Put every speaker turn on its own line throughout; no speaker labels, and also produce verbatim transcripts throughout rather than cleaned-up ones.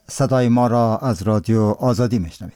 صدای ما را از رادیو آزادی میشنوید.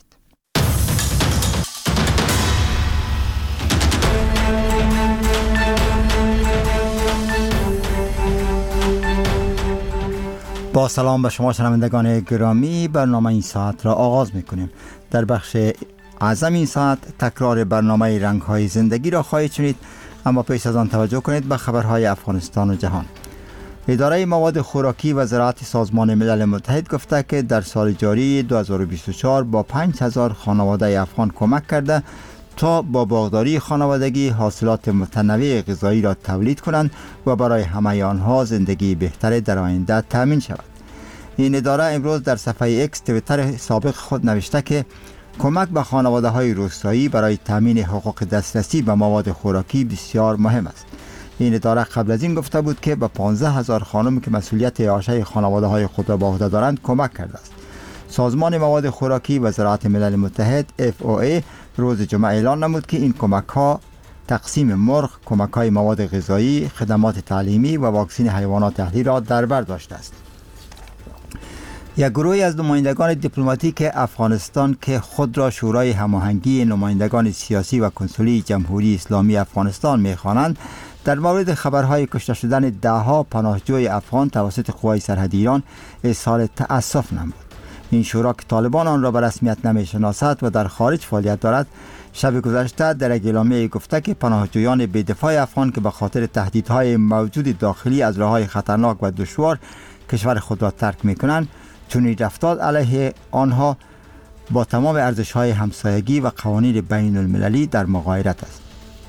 با سلام به شما شنوندگان گرامی، برنامه این ساعت را آغاز میکنیم. در بخش اعظم این ساعت تکرار برنامه رنگ‌های زندگی را خواهید شنید، اما پیش از آن توجه کنید به خبرهای افغانستان و جهان. اداره مواد خوراکی و زراعت سازمان ملل متحد گفته که در سال جاری دو هزار و بیست و چهار با پنج هزار خانواده افغان کمک کرده تا با باغداری خانوادگی حاصلات متنوع غذایی را تولید کنند و برای همه آنها زندگی بهتر در آینده تامین شود. این اداره امروز در صفحه اکس توییتر سابق خود نوشته که کمک به خانواده‌های روستایی برای تامین حقوق دسترسی به مواد خوراکی بسیار مهم است. این اداره قبل از این گفته بود که به پانزده هزار خانم که مسئولیت اعاشه خانواده‌های خود را به عهده دارند کمک کرده است. سازمان مواد خوراکی و زراعت ملل متحد اف او ای روز جمعه اعلان نمود که این کمک‌ها تقسیم مرغ، کمک‌های مواد غذایی، خدمات تعلیمی و واکسن حیوانات اهلی را در بر داشته است. یک گروهی از نمایندگان دیپلماتیک افغانستان که خود را شورای هماهنگی نمایندگان سیاسی و کنسولی جمهوری اسلامی افغانستان می‌خوانند، در مورد خبرهای کشته شدن ده‌ها پناهجوی افغان توسط قوای سرحدی ایران اظهار تأسف نمود. این شورا که طالبان آن را به رسمیت نمی‌شناسد و در خارج فعالیت دارد، شب گذشته در یک اعلامیه گفته که پناهجویان بی‌دفاع افغان که به خاطر تهدیدهای موجود داخلی از راه‌های خطرناک و دشوار کشور خود را ترک می‌کنند، چنین رفتار علیه آنها با تمام ارزش‌های همسایگی و قوانین بین المللی در مغایرت است.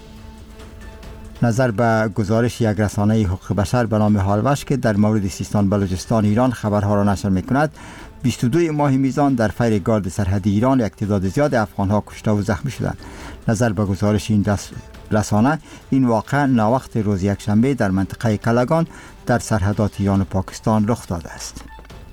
نظر به گزارش یک رسانه حقوق بشر به نام هالوش که در مورد سیستان بلوچستان ایران خبرها را نشر می‌کند، بیست و دو ماه میزان در فیر گارد سرحدی ایران یک تعداد زیاد افغان‌ها کشته و زخمی شدند. نظر به گزارش این رسانه، این واقعه ناوقت روز یکشنبه در منطقه کلگان در سرحدات ایران و پاکستان رخ داده است.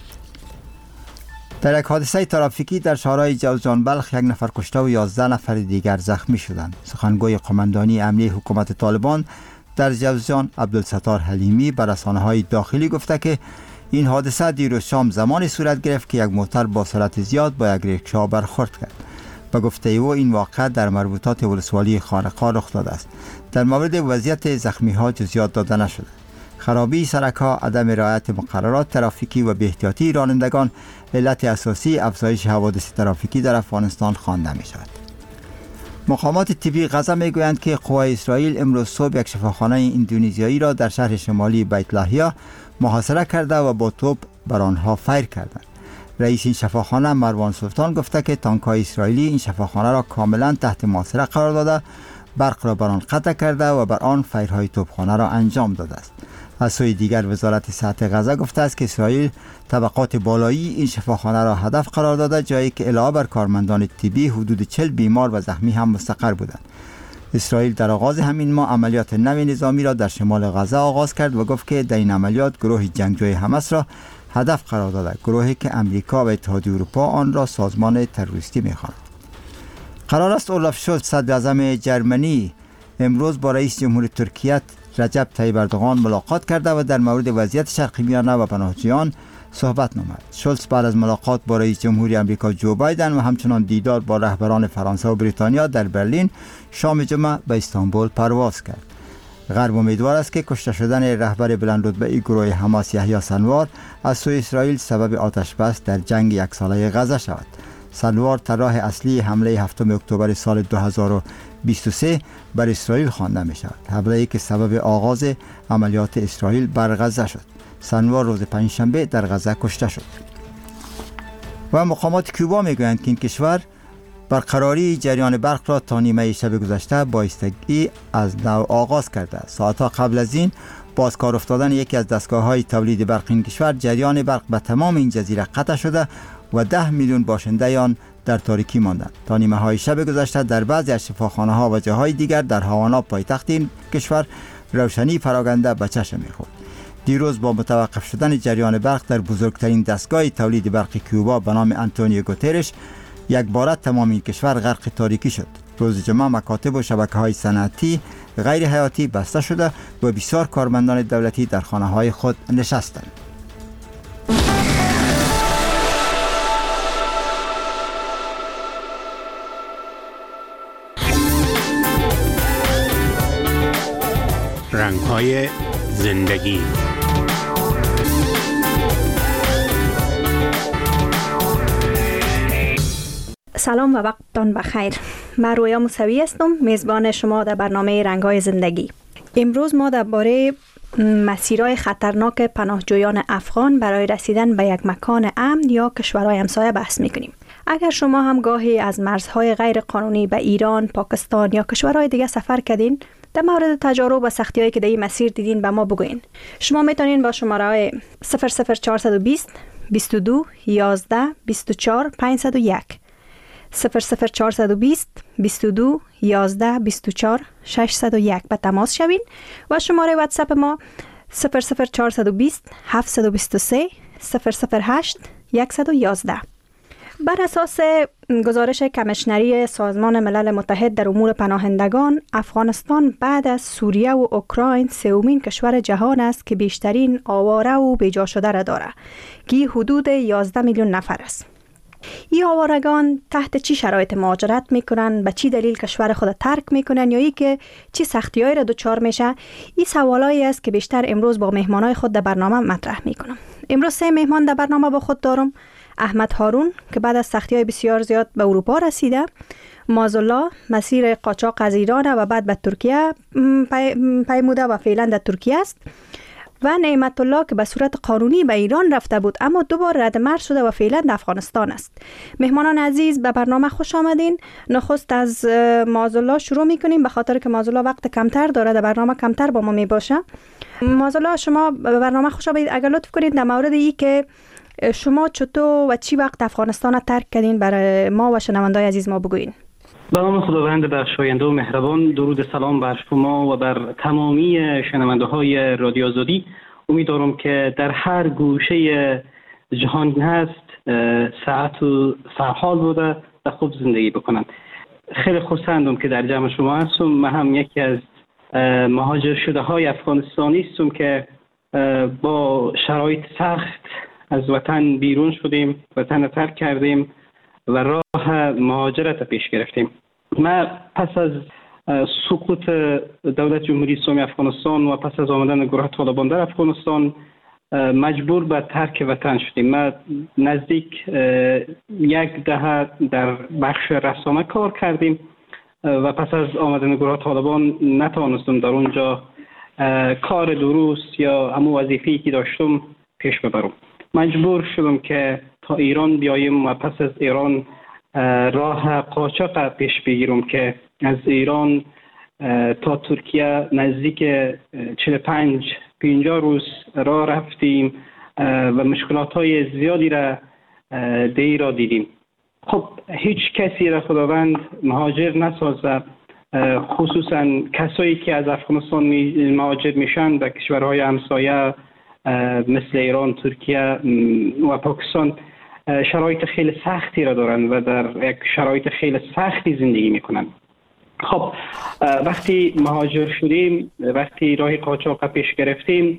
در یک حادثه ترافیکی در شهرهای جوزجان بلخ یک نفر کشته و یازده نفر دیگر زخمی شدند. سخنگوی قماندانی امنیه حکومت طالبان در جوزجان عبدالستار حلیمی به رسانه‌های داخلی گفته که این حادثه دیروز شام زمانی صورت گرفت که یک موتر با سرعت زیاد با یک ریکشا برخورد کرد. به گفته او این واقعه در مربوطات ولسوالی خانقاه رخ داده است. در مورد وضعیت زخمی‌ها جزئیات داده نشده. خرابی سرک‌ها، عدم رعایت مقررات ترافیکی و بی‌احتیاطی رانندگان علت اساسی افزایش حوادث ترافیکی در افغانستان خوانده می‌شود. مقامات طبی غزه می‌گویند که قوای اسرائیل امروز صبح یک شفاخانه اندونزیایی را در شهر شمالی بیت لاهیا محاصره کرده و با توپ بر آنها فیر کردند. رئیس این شفاخانه مروان سلطان گفته که تانک‌های اسرائیلی این شفاخانه را کاملا تحت محاصره قرار داده، برق را بر آن قطع کرده و بر آن فیرهای توپخانه را انجام داده است. از سوی دیگر وزارت صحت غزه گفته است که اسرائیل طبقات بالایی این شفاخانه را هدف قرار داده، جایی که علاوه بر کارمندان طبی حدود چهل بیمار و زخمی هم مستقر بودند. اسرائیل در آغاز همین ماه عملیات نوی نظامی را در شمال غزه آغاز کرد و گفت که در این عملیات گروه جنگجوی حماس را هدف قرار داده، گروهی که امریکا و اتحادیه اروپا آن را سازمان تروریستی می‌خواند. قرار است اولاف شولز صدر اعظم جرمنی امروز با رئیس جمهور ترکیه رجب طیب اردوغان ملاقات کرده و در مورد وضعیت شرق میانه و پناهجویان صحبت نمود. شولز بعد از ملاقات با رئیس جمهوری آمریکا جو بایدن و همچنان دیدار با رهبران فرانسه و بریتانیا در برلین شام جمعه به استانبول پرواز کرد. غرب امیدوار است که کشته شدن رهبر بلندرتبه گروه حماس یحیی سنوار از سوی اسرائیل سبب آتش بس در جنگ یک ساله غزه شود. سنوار طراح اصلی حمله هفتم اکتبر سال دو هزار و بیست و سه بر اسرائیل خوانده می شود. حمله‌ای که سبب آغاز عملیات اسرائیل بر غزه شد. سنوار روز پنجشنبه در غزه کشته شد. و مقامات کوبا می گویند که این کشور برقراری جریان برق را تا نیمه شب گذشته با ایستگی از نو آغاز کرده است. ساعتها قبل از این با از کار افتادن یکی از دستگاه‌های تولید برق این کشور، جریان برق به تمام این جزیره قطع شده و ده میلیون باشنده آن در تاریکی ماندند. تا نیمه های شب گذشته در بعضی از شفاخانه ها و جاهای دیگر در هاوانا پایتخت این کشور روشنی پراکنده به چشم می‌خورد. دیروز با متوقف شدن جریان برق در بزرگترین دستگاه تولید برق کوبا به نام آنتونیو گوترش، یک باره تمام این کشور غرق تاریکی شد. روز جمعه مکاتب و شبکه‌های صنعتی غیر حیاتی بسته شده و بسیار کارمندان دولتی در خانه‌های خود نشستند.
رنگ‌های زندگی.
سلام و وقتتان بخیر. من رویا موسوی هستم، میزبان شما در برنامه رنگ‌های زندگی. امروز ما درباره مسیرهای خطرناک پناهجویان افغان برای رسیدن به یک مکان امن یا کشورهای همسایه بحث میکنیم. اگر شما هم گاهی از مرزهای غیر قانونی به ایران، پاکستان یا کشورهای دیگه سفر کردین، در مورد تجارب و سختی‌هایی که در این مسیر دیدین به ما بگوین. شما میتونین با شماره صفر صفر چهارصد و بیست بیست و دو یازده بیست و چهار پانصد و یک صفر صفر چهارصد و بیست بیست و دو یازده بیست و چهار ششصد و یک به تماس شوین و شماره واتساپ ما صفر صفر چهارصد و بیست هفتصد و بیست و سه صفر صفر هشت صد و یازده. بر اساس گزارش کمیشنری سازمان ملل متحد در امور پناهندگان، افغانستان بعد از سوریه و اوکراین سومین کشور جهان است که بیشترین آواره و بیجا شده را دارد که حدود یازده میلیون نفر است. این آوارگان تحت چی شرایط مهاجرت میکنن، به چی دلیل کشور خود ترک میکنن یا ای که چی سختی‌هایی را دچار میشه؟ این سوالایی است که بیشتر امروز با مهمانای خود در برنامه مطرح میکنم. امروز سه مهمان در برنامه با خود دارم. احمد هارون که بعد از سختی‌های بسیار زیاد به اروپا رسیده، مازالله مسیر قاچاق از ایران و بعد به ترکیه پیموده و فعلا در ترکیه است، و نعمت الله که به صورت قانونی به ایران رفته بود اما دوباره رد مرز شده و فعلا در افغانستان است. مهمانان عزیز به برنامه خوش آمدین. نخست از مازالله شروع میکنیم به خاطر که مازالله وقت کمتر داره، در برنامه کمتر با ما می باشه. مازالله شما به برنامه خوش آمدید. اگر لطف کنید در مورد ای که شما چطور و چی وقت افغانستان ترک کردین برای ما و شنوندای عزیز ما بگوین.
به نام خداوند بخشاینده و مهربان، درود سلام بر شما و بر تمامی شنونده های رادیو آزادی. امیدوارم که در هر گوشه جهان هست ساعت و سرحال بوده و خوب زندگی بکنند. خیلی خوشحالم که در جمع شما هستم. من هم یکی از مهاجر شده های افغانستانی هستم که با شرایط سخت از وطن بیرون شدیم، وطن ترک کردیم و راه مهاجرت پیش گرفتیم. ما پس از سقوط دولت جمهوری اسلامی افغانستان و پس از آمدن گروه طالبان در افغانستان مجبور به ترک وطن شدیم. ما نزدیک یک دهه در بخش رسانه کار کردیم و پس از آمدن گروه طالبان نتوانستم در اونجا کار درست یا همون وظیفه‌ای که داشتم پیش ببرم. مجبور شدم که تا ایران بیایم و پس از ایران راه قاچاق پیش بگیرم که از ایران تا ترکیه نزدیک چهل و پنج پنجاه روز راه رفتیم و مشکلات های زیادی را دی را دیدیم. خب هیچ کسی را خداوند مهاجر نسازه، خصوصا کسایی که از افغانستان مهاجر میشن به کشورهای همسایه مثل ایران، ترکیه و پاکستان شرایط خیلی سختی را دارن و در یک شرایط خیلی سختی زندگی میکنن. خب وقتی مهاجر شدیم، وقتی راه قاچاق پیش گرفتیم،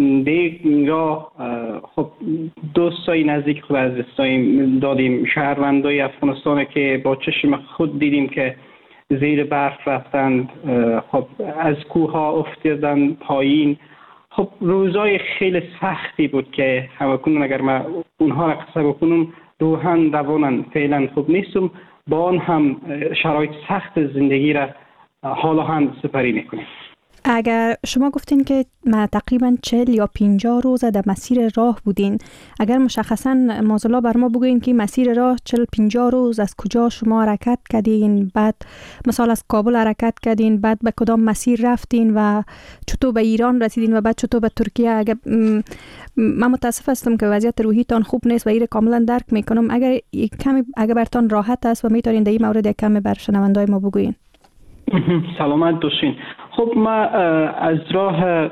دیگه راه خب دوستای نزدیک خود از دستایم دادیم، شهروندای افغانستان که با چشم خود دیدیم که زیر برف رفتند، خب از کوه ها افتادن پایین. خب روزای خیلی سختی بود که همکنون اگر من اونها را قصه بکنم روحاً رواناً فعلا خوب نیستم، با آن هم شرایط سخت زندگی را حالا هم سپری میکنیم.
اگر شما گفتین که ما تقریبا چهل یا پنجاه روز در مسیر راه بودین، اگر مشخصا مازالله بر ما بگوین که مسیر راه چهل پنجاه روز از کجا شما حرکت کردین، بعد مثلا از کابل حرکت کردین، بعد به کدام مسیر رفتین و چطور به ایران رسیدین و بعد چطور به ترکیه؟ اگر من متاسف هستم که وضعیت روحیتان خوب نیست و این کاملا درک میکنم. اگر کمی اگر برتان راحت است و میتونین در این مورد یک کمی بر شنوندای ما بگوین.
سلامت باشین. خب ما از راه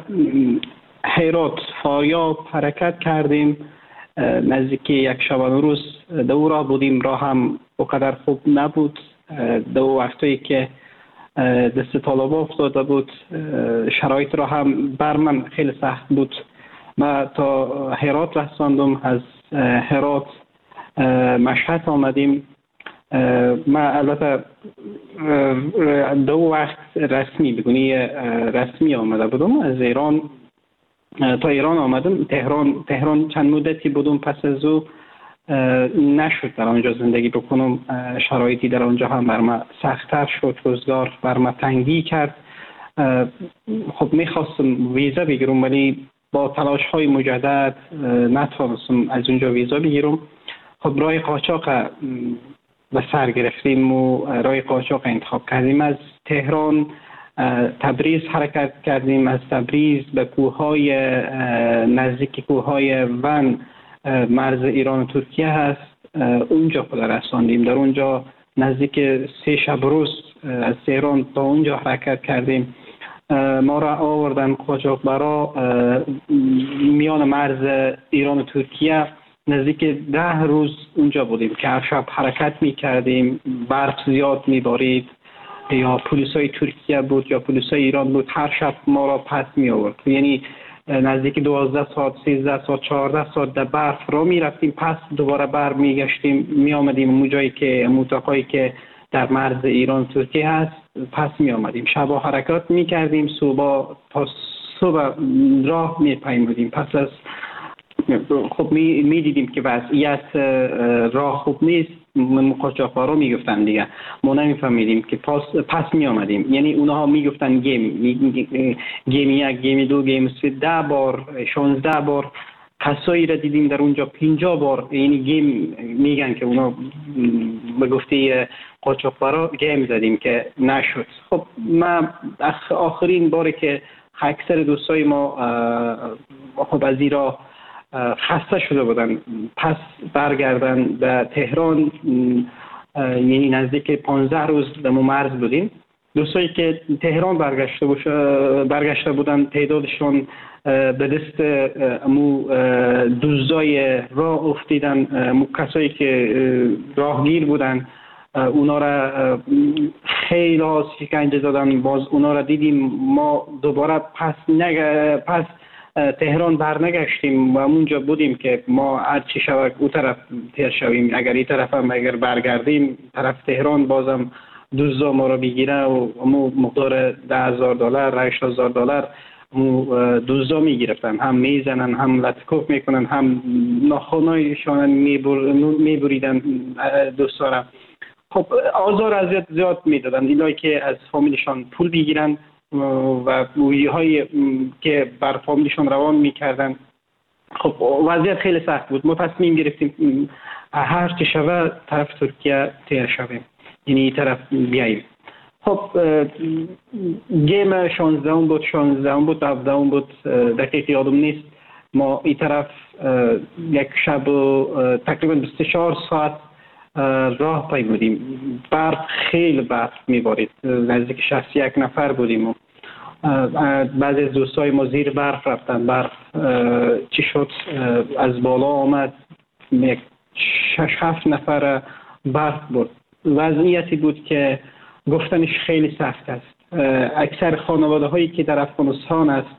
هرات فاریاب حرکت کردیم، نزدیک یک شبانه روز دو راه بودیم. راه هم اونقدر خوب نبود، دو وقتی که دست طالبا افتاده بود، شرایط راه هم بر من خیلی سخت بود. ما تا هرات رساندم، از هرات مشهد آمدیم ما البته دو وقت رسمی بگونی رسمی آمده بودم از ایران تا ایران آمدم. تهران تهران چند مدتی بودم، پس از او نشد در آنجا زندگی بکنم. شرایطی در آنجا هم بر من سخت‌تر شد، روزگار بر من تنگی کرد. خب میخواستم ویزا بگیرم ولی با تلاش های مجدد نتوانستم از اونجا ویزا بگیرم. خب راه قاچاق به سر گرفتیم و راه قاچاق انتخاب کردیم. از تهران تبریز حرکت کردیم. از تبریز به کوههای نزدیک کوههای ون مرز ایران و ترکیه هست، اونجا خود رساندیم. در اونجا نزدیک سه شب روز از تهران تا اونجا حرکت کردیم. ما را آوردن قاچاقبرا میان مرز ایران و ترکیه. نزدیک ده روز اونجا بودیم که هر شب حرکت می کردیم. برف زیاد می بارید، یا پلیسای ترکیه بود یا پلیسای ایران بود، هر شب ما را پس می آورد. یعنی نزدیک دوازده ساعت، سیزده ساعت، چهارده ساعت در برف را می رفتیم، پس دوباره بر می گشتیم، می آمدیم اون جایی که موتاقایی که در مرز ایران ترکیه هست پس می آمدیم. شبا حرکات می کردیم، صبح تا صبح راه می پیمودیم. پس از خب می, می دیدیم که وضعیت راه خوب نیست، قاچاقبرا می گفتن دیگه، ما نمی فهمیدیم که پس, پس می آمدیم. یعنی اونها می گفتن گیم گیم یک، گیم دو، گیم سه، ده بار، شانزده بار. کسایی را دیدیم در اونجا پنجاه بار یعنی گیم میگن که اونا به گفته قاچاقبرا گیم زدیم که نشد. خب ما آخرین باری که اکثر دوستای ما خب از ایران خسته شده بودن پس برگردن به تهران، یعنی نزدیک پانزده روز در مرز بودیم. دوستایی که تهران برگشته برگشته بودن تعدادشون به دست امو دزدای راه افتیدن. امو کسایی که راهگیر بودن اونا را خیلی شکنجه دادن. باز اونا را دیدیم. ما دوباره پس نگ... پس تهران برنگشتیم و اونجا بودیم که ما هر چی شود او طرف تیر شویم. اگر این طرف هم اگر برگردیم طرف تهران بازم دزدا ما را بگیره و امو مقدار ده هزار دلار، هشت هزار دلار دزدا میگرفتن، هم میزنن، هم لطکوف میکنن، هم ناخنایشان میبریدن دوستا را. خب آزار اذیت زیاد میدادن، اینایی که از فامیلشان پول بگیرن و بویی های که بر فامیلشان روان میکردن. خب وضعیت خیلی سخت بود. ما تصمیم گرفتیم هر چه شود طرف ترکیه تیر شویم، یعنی این طرف بیاییم. خب گیم شانزده بود، شانزده بود، هفده بود، دقیق یادم نیست. ما این طرف یک شب تقریبا بیست و چهار ساعت راه پیمودیم. برف خیلی برف میبارید، نزدیک شصت و یک نفر بودیم. بعضی از دوستای ما زیر برف رفتن. برف چی شد از بالا آمد، یک شش هفت نفر برف بود. وضعیتی بود که گفتنش خیلی سخت است. اکثر خانواده هایی که در افغانستان است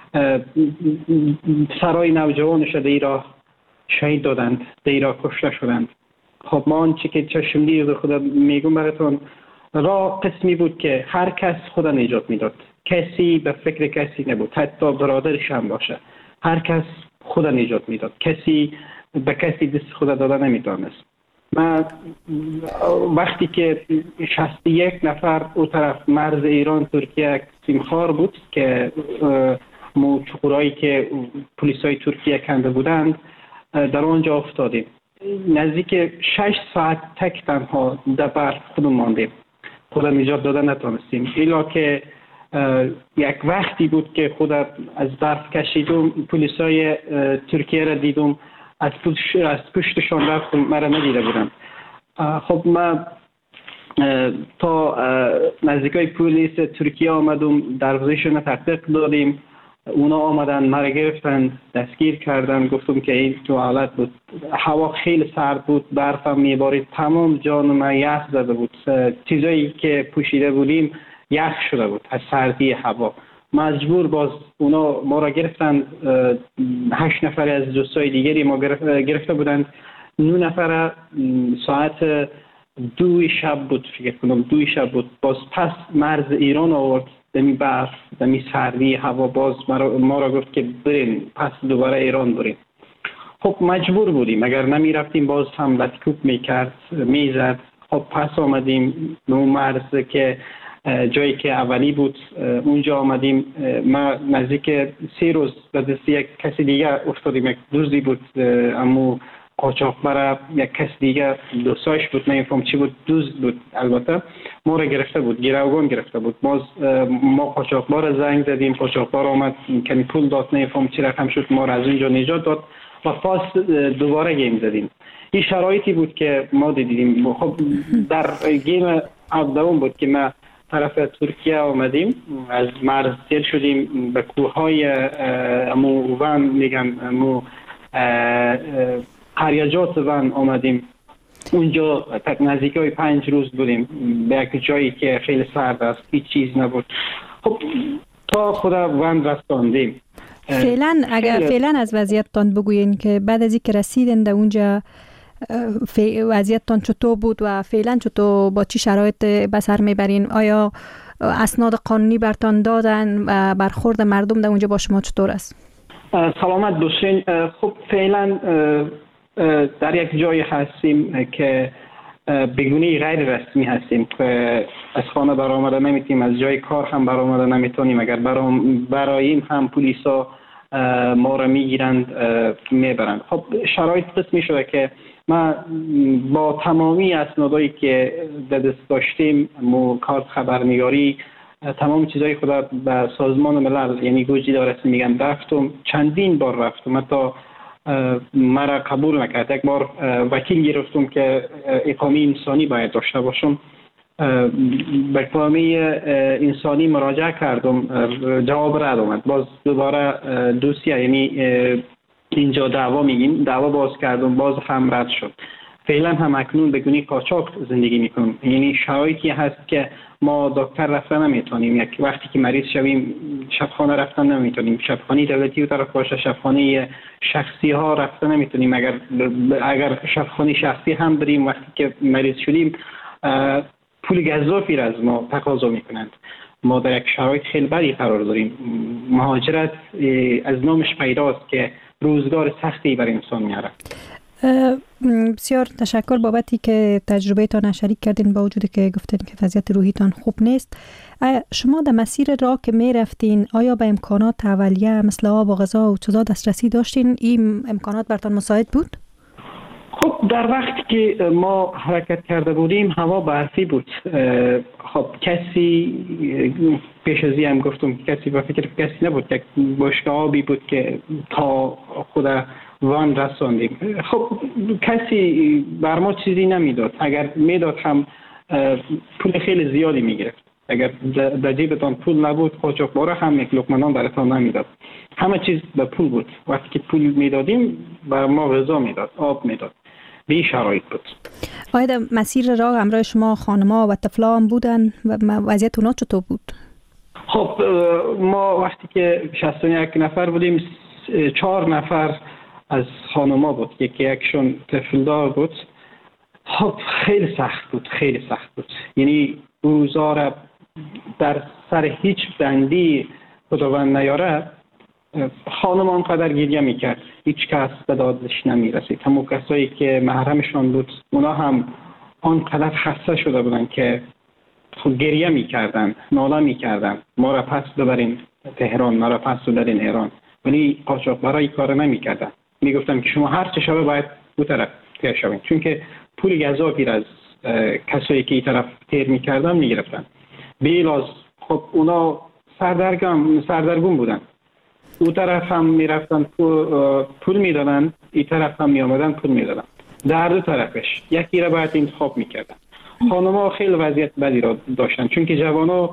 سرای نوجوانش در ایران شهید دادند، در ایران کشته شدند. خب ما آنچه که چشم دید خدا میگم براتون، راه قسمی بود که هر کس خدا نجات میداد، کسی به فکر کسی نبود، حتی برادرش هم باشه، هر کس خدا نجات میداد، کسی به کسی دست خدا داده نمیتونست. من وقتی که شصت و یک نفر او طرف مرز ایران ترکیه سیمخوار بود که مو چقورایی که پلیسای ترکیه کنده بودند در آنجا افتادیم. نزدیک شش ساعت تک تنها در برف خودمون ماندیم، خدا نجات داده نتونستیم. الا که یک وقتی بود که خدا از برف کشیدم، پلیسای ترکیه را دیدم، از پشت از پشتشان رفتم، مرا ندیده بودم. خب ما تا نزدیکای پلیس ترکیه آمدم، دروازه‌شون تحقیق دادیم. اونا آمدن مرا گرفتن، دستگیر کردن. گفتم که این تو حالت بود، هوا خیلی سرد بود، برف هم میبارید، تمام جان من یخ زده بود. چیزایی که پوشیده بودیم یخ شده بود از سردی هوا. مجبور باز اونا ما را گرفتن. هشت نفر از دوستای دیگری ما گرفته بودند. نه نفر ساعت دوی شب بود، فکر کنم دوی شب بود، باز پس مرز ایران آورد، دمی برف دمی سردی هوا، باز ما را گفت که برین پس دوباره ایران برین. خب مجبور بودیم، اگر نمی رفتیم باز هم لطکوب می کرد می زد. خب پس آمدیم اون مرز که جایی که اولی بود اونجا آمدیم. ما نزدیک سه روز به دست یک کسی دیگه افتادیم، یک دوزی بود امو قاچاقبر، یک کس دیگه دوستاش بود، نمیفهم چی بود، دوز بود البته، ما را گرفته بود، گروگان گرفته بود. باز ما قاچاقبر زنگ زدیم، قاچاقبر آمد کمی پول داد، نمیفهم چی رقم شد، ما را از اونجا نجات داد و پاس دوباره گیم زدیم. این شرایطی بود که ما دیدیم. خب در گیم دوم بود که ما طرف ترکیه آمدیم، از مرز سیر شدیم به کوههای امو ون میگن امو قریجات ون آمدیم. اونجا نزدیک های پنج روز بودیم به یک جایی که خیلی سرد است، هیچ چیز نبود. خب تا خدا ون رساندیم.
فعلا اگر فعلا از وضعیتتان بگوین که بعد از اینکه رسیدین در اونجا وضعیتتان چطور بود و فعلا چطور با چی شرایط به سر میبرین؟ آیا اسناد قانونی برتان دادن و برخورد مردم در اونجا با شما چطور است؟
سلامت باشین. خب فعلا در یک جای هستیم که بگونه غیر رسمی هستیم که از خانه برآمده نمیتونیم، از جای کار هم برآمده نمیتونیم. اگر براییم هم پلیسا ما را میگیرند میبرند. خب شرایط قسمی شده که ما با تمامی اسنادایی که در دست داشتیم، مو کارت خبرنگاری، تمام چیزای خدا به سازمان ملل یعنی گوجه رسمی میگن رفتم، چندین بار رفتم، حتی مرا قبول نکرد. یک بار وکیل گرفتم که اقامه انسانی باید داشته باشم، به اقامه انسانی مراجعه کردم، جواب رد آمد. باز دوباره دوسیه یعنی اینجا دعوا میگیم، دعوا باز کردم، باز هم رد شد. فعلا هم اکنون به گونه قاچاق زندگی میکنم. یعنی شرایطی هست که ما دکتر رفتن نمیتونیم، یک وقتی که مریض شویم شبخانه رفتن نمیتونیم، شبخانه دولتی و طرف باشه، شبخانه شخصی ها رفتن نمیتونیم. اگر اگر شبخانه شخصی هم بریم وقتی که مریض شدیم پول گزافی را از ما تقاضا میکنند. ما در یک شرایط خیلی بدی قرار داریم. مهاجرت از نامش پیداست که روزگار سختی بر انسان میاره.
بسیار تشکر بابتی که تجربه تان شریک کردین، با وجودی که گفتین که وضعیت روحیتان خوب نیست. شما در مسیر راه که می رفتین آیا به امکانات اولیه مثل آب و غذا و چیزا دسترسی داشتین؟ این امکانات برتان مساعد بود؟
خب در وقتی که ما حرکت کرده بودیم هوا برفی بود. خب کسی پیش از این هم گفتم کسی به فکر کسی نبود، یک بشکه آبی بود که تا خود وان رساندیم. خب کسی بر ما چیزی نمیداد، اگر میداد هم پول خیلی زیادی میگرفت. اگر در جیبتان پول نبود قاچاقبر هم یک لقمه نان براتان نمیداد، همه چیز به پول بود. وقتی که پول میدادیم بر ما غذا میداد، آب میداد. به این شرایط بود.
آیا در مسیر راه همراه شما خانم‌ها و طفلا هم بودن و وضعیت اونا چطور بود؟
خب ما وقتی که شصت و یک نفر بودیم، چهار نفر از خانم‌ها بود، یکی یکشون طفلدار بود. خب خیلی سخت بود، خیلی سخت بود. یعنی روزا را در سر هیچ بندی خداوند نیاره، خانم آنقدر گریه میکرد، هیچ کس به دادش نمیرسید. همون کسایی که محرمشان بود اونا هم آنقدر خسته شده بودن که خود گریه میکردن، ناله میکردن ما را پس ببرین تهران، ما را پس ببرین ایران. ولی قاچاقبرای کار نمیکردن، میگفتن که شما هر چه شبه باید اون طرف تیر شوین، چون که پول گزافی را از کسایی که این طرف تیر میکردن میگرفتن. بیلاز خب اونا سردرگم سردرگم بودن، اون طرف هم میرفتن پول میدادن، این طرف هم میامدن پول میدادن، در دو طرفش یکی را باید انتخاب میکردن. خانم‌ها خیلی وضعیت بدی را داشتن، چون که جوانا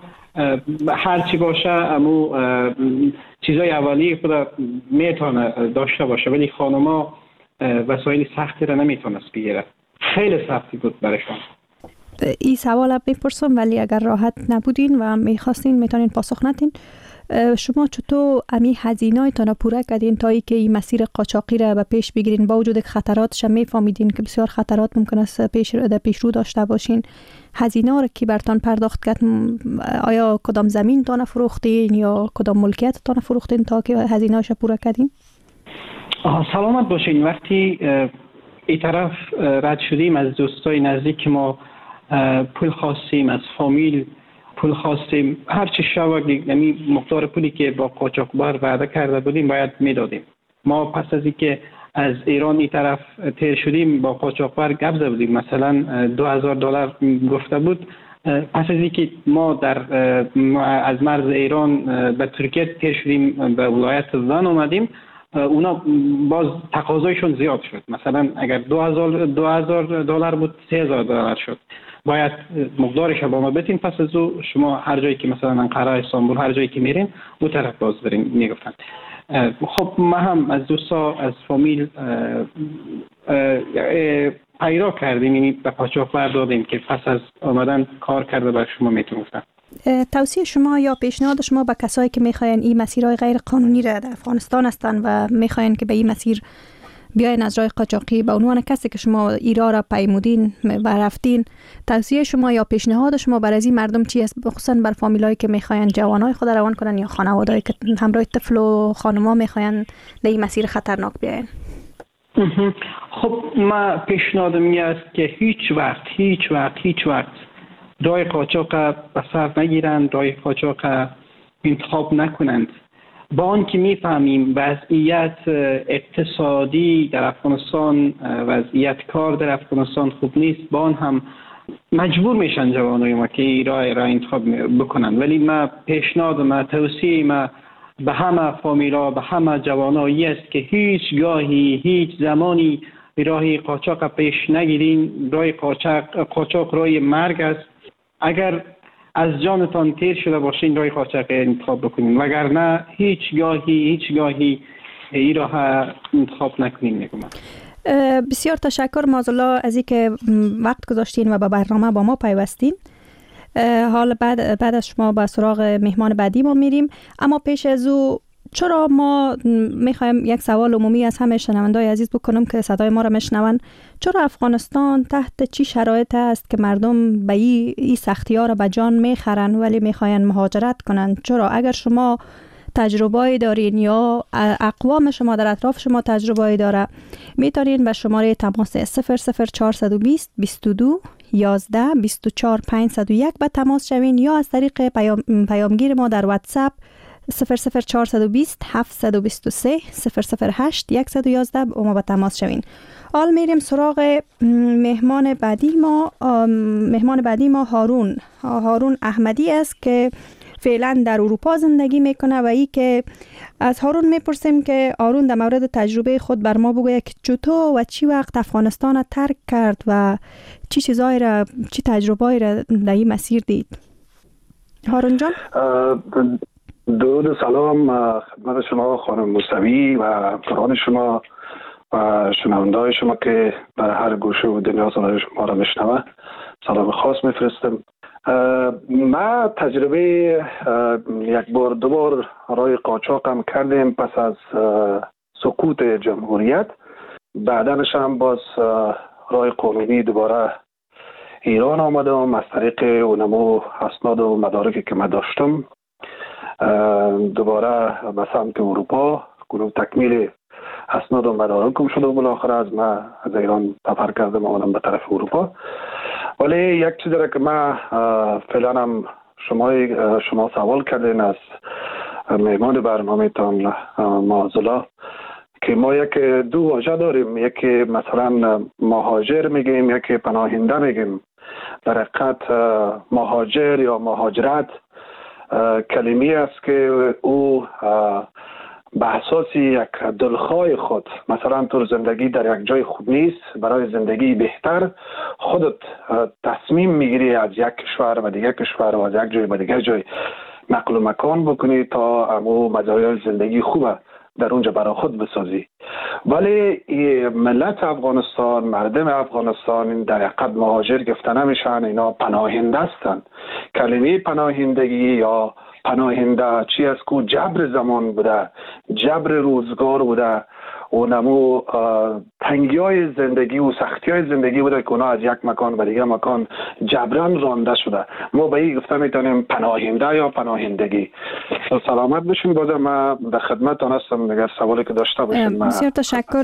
هر چی باشه امو چیزای اولیه خود میتونه داشته باشه، ولی خانم‌ها وسایل سختی را نمیتونست بگیره. خیلی سختی بود برشان.
این سوال بپرسم ولی اگر راحت نبودین و میخواستین میتونین پاسخ ندین. شما چطور امی هزینه‌تان پوره کردین تا ای که این مسیر قاچاقی را به پیش بگیرین، با وجود خطراتش میفهمیدین که بسیار خطرات ممکن است پیش در پیش رو داشته باشین؟ هزینه را کی برتان پرداخت کرد؟ آیا کدام زمین تان فروختین یا کدام ملکیت تان فروختین تا که هزینه‌اش پوره کردین؟
سلامت باشین. وقتی این طرف رد شدیم از دوستای نزدیک ما، پول خواستیم از فامیل، پول خواستیم، هر چی شود، یعنی مقدار پولی که با قاچاقبر وعده کرده بودیم باید میدادیم. ما پس از اینکه از ایران این طرف تیر شدیم با قاچاقبر گپ زده بودیم، مثلا دو هزار دلار گفته بود. پس از اینکه ما در از مرز ایران به ترکیه تیر شدیم، به ولایت زن اومدیم، اونا باز تقاضایشون زیاد شد. مثلا اگر دو هزار دلار بود، سه هزار دلار شد. باید مقدارش با ما بتین، پس از او شما هر جایی که مثلا انقره، استانبول، هر جایی که میرین اون طرف باز برین میگفتن. خب ما هم از دوستا از فامیل پیرا کردیم، یعنی به قاچاقبر دادیم که پس از آمدن کار کرده بر شما میتون گفتن.
توصیه شما یا پیشنهاد شما به کسایی که میخواین این مسیرهای غیر قانونی را در افغانستان هستن و میخواین که به این مسیر بیاین از راه قاچاقی، به عنوان کسی که شما ایران را پیمودین و رفتین، توصیه شما یا پیشنهاد شما برای این مردم چی است، خصوصا بر فامیلایی که میخواین جوانای خود روان کنن یا خانوادهایی که همراه طفل و خانم‌ها میخواین در این مسیر خطرناک بیاین؟
خب ما پیشنهادم این است که هیچ وقت هیچ وقت هیچ وقت راه قاچاق به سر نگیرند، راه قاچاق انتخاب نکنند. با آن که میفهمیم وضعیت اقتصادی در افغانستان، وضعیت کار در افغانستان خوب نیست، با آن هم مجبور میشن جوانای ما که این راه را انتخاب بکنن. ولی ما پیشنهاد ما توصیه ما به همه فامیلا، به همه جوانایی است که هیچ گاهی هیچ زمانی راه قاچاق پیش نگیرین. راه قاچاق قاچاق راه مرگ است. اگر از جانتان تیر شده باشین راه قاچاق انتخاب بکنین، وگرنه هیچ گاهی هیچ گاهی این راه انتخاب نکنین. میگم
بسیار تشکر معذالله از اینکه وقت گذاشتین و به برنامه با ما پیوستین. حالا بعد بعد از شما به سراغ مهمان بعدی ما میریم، اما پیش از او چرا ما میخوایم یک سوال عمومی از همه شنوندای عزیز بکنم که صدای ما را میشنون. چرا افغانستان تحت چی شرایط است که مردم به این ای سختی ها را به جان میخرن ولی میخواین مهاجرت کنن؟ چرا اگر شما تجربه‌ای دارین یا اقوام شما در اطراف شما تجربه‌ای داره، میتونین به شماره تماس صفر صفر چهارصد و بیست بیست و دو یازده بیست و چهار پانصد و یک به تماس شوین، یا از طریق پیام پیامگیر ما در واتساپ صفر صفر چهارصد و بیست هفتصد و بیست و سه صفر صفر هشت صد و یازده با ما به تماس شوین. حال میریم سراغ مهمان بعدی ما. مهمان بعدی ما هارون هارون احمدی است که فعلا در اروپا زندگی میکنه و ای که از هارون میپرسیم که هارون در مورد تجربه خود بر ما بگوید که چطور و چی وقت افغانستان ترک کرد و چی چیزایی را، چی تجربه‌ای را در این مسیر دید. هارون جان
درود سلام خدمت شما خانم موسوی و همکاران شما و شنونده‌های شما که در هر گوشه و دنیا صدای شما را میشنوه. سلام خاص میفرستم. ما تجربه یک بار دو بار راه قاچاق هم کردیم پس از سقوط جمهوریت. بعدنش هم باز راه قانونی دوباره ایران آمدم از طریق اونمو اسناد و مدارکی که من داشتم دوباره به سمت اروپا کنم تکمیل اسناد و مدارکم شده و بالاخره از ما از ایران سفر کردم آمدم به طرف اروپا. ولی یک چیزی را که من فعلا هم شما شما سوال کردین از مهمان برنامه تان معذالله که ما یک دو واژه داریم، یکی مثلا مهاجر میگیم، یکی پناهنده میگیم. در حقیقت مهاجر یا مهاجرت کلمه است که او به اساس یک دلخواه خود، مثلا تو زندگی در یک جای خوب نیست، برای زندگی بهتر خودت تصمیم میگیری از یک کشور و دیگر کشور و از یک جای به دیگر جای نقل و مکان بکنی تا امو مزایای زندگی خوبه در اونجا برای خود بسازی. ولی ملت افغانستان، مردم افغانستان در حقیقت مهاجر گفته نمیشن، اینا پناهنده هستند. کلمه پناهندگی یا پناهنده چی است که جبر زمان بوده، جبر روزگار بوده و نمو تنگی های زندگی و سختی های زندگی بوده که اونا از یک مکان به دیگه مکان جبران رانده شده. ما به این گفته میتونیم پناهنده یا پناهندگی. سلامت بشین. بازم من در خدمتتان هستم اگر سوالی که داشته باشین.
بسیار تشکر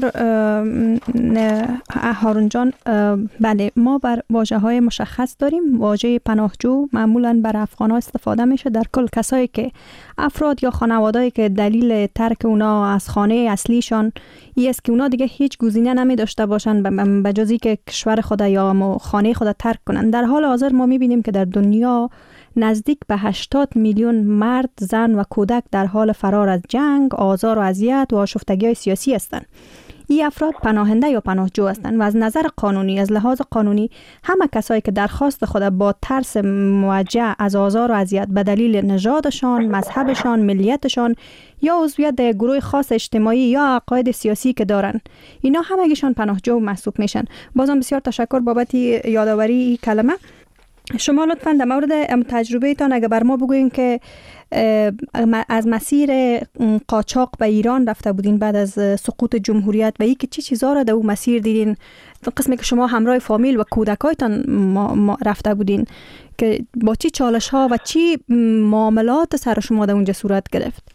هارون جان. بله، ما بر واژه های مشخص داریم. واژه پناهجو معمولا بر افغان ها استفاده میشه، در کل کسایی که افراد یا خانواده‌ای که دلیل ترک اونا از خانه اصلیشان این است که اونا دیگه هیچ گزینه نمی داشته باشن به جز اینکه کشور خود یا خانه خود ترک کنن. در حال حاضر ما می بینیم که در دنیا نزدیک به هشتاد میلیون مرد، زن و کودک در حال فرار از جنگ، آزار و اذیت و آشفتگی‌های سیاسی هستند. این افراد پناهنده یا پناهجو هستند و از نظر قانونی، از لحاظ قانونی، همه کسایی که درخواست خود با ترس موجه از آزار و اذیت به دلیل نژادشان، مذهبشان، ملیتشان یا عضویت در گروه خاص اجتماعی یا عقاید سیاسی که دارن، اینا همگیشان پناهجو محسوب میشن. بازم بسیار تشکر بابت یادآوری این کلمه. شما لطفاً در مورد تجربه تان اگه بر ما بگوین که از مسیر قاچاق به ایران رفته بودین بعد از سقوط جمهوریت و ای که چی چیزا را در اون مسیر دیدین، قسمی که شما همراه فامیل و کودکایتان رفته بودین، که با چی چالش ها و چی معاملات سر شما در اونجا صورت گرفت؟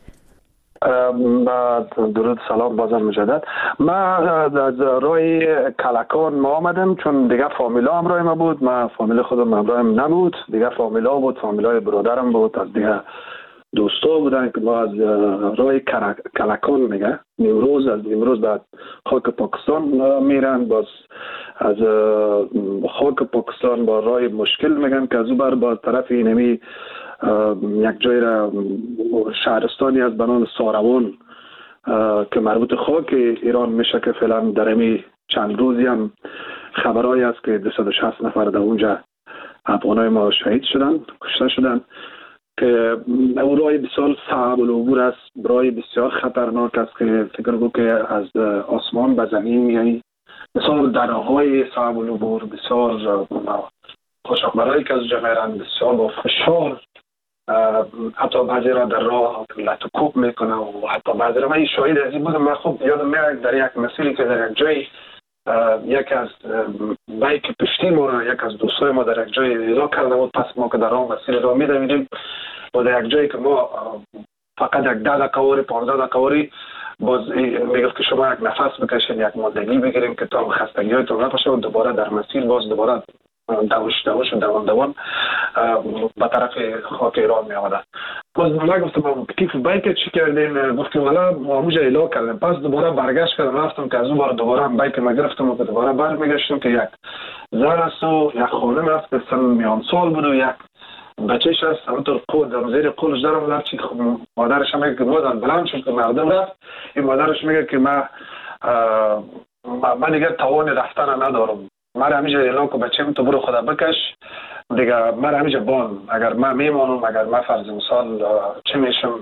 درود، سلام بازم مجدد. من از راه کلکان ما آمدم چون دیگه فامیلا همراه ما بود. من فامیل خودم همراه نبود، دیگه فامیلا بود، فامیلای برادرم بود، از دیگه دوستا بودن که ما از راه کلکان میگه نیمروز، از نیمروز بعد خاک پاکستان میرن، باز از خاک پاکستان با راه مشکل میگن که از اون بر با طرف اینمی یک جای را شهرستانی از بنام ساروان که مربوط خاک ایران میشه که فعلا در امی چند روزی هم خبرهایی است که دویست و شصت نفر در اونجا افغانای ما شهید شدن، کشته شدن، که او راه بسیار صعب العبور است، راه بسیار خطرناک است که فکر کنم که از آسمان به زمین یعنی بسیار درهای صعب العبور، بسیار خوشاکبرایی که از جمعیران بسیار با فشار حتی بعضی را در راه لطکوب میکنه و حتی بعضی را من این شاهد از این بودم. من خوب یادم میاد در یک مسیری که در یک جای یک از بایک پشتی ما را یک از دوستای ما در یک جای ایلا کرده بود، پس ما که در آن مسیر را میدویدیم و در یک جایی که ما فقط یک ده دقیقه پانزده دقیقه باز میگفت که شما یک نفس بکشین، یک ماندگی بگیریم که تا خستگی های تا نپاشه و دوباره در مسیر باز دوباره دوش دوش و دوان دوان به طرف خاک ایران می آمده. باز من گفتم کیف بایک چی کردین؟ گفتیم والا ما همونجا ایلا کردیم. پس دوباره برگشت کردم رفتم که از اون بار دوباره بایک ما گرفتم و دوباره برمیگشتم که یک زن است و یک خانم است که سن میان سال بود و یک بچهش است همونطور قول در زیر قولش دارم رفت چی مادرش هم میگه که مادر بلند شد که مردم رفت. این مادرش میگه که من من دیگر توان رفتن ندارم، من همیشه اعلان که بچه‌م تو برو خدا بکش دیگه، من همیشه بان اگر من میمانم، اگر من فرض مثال چه میشم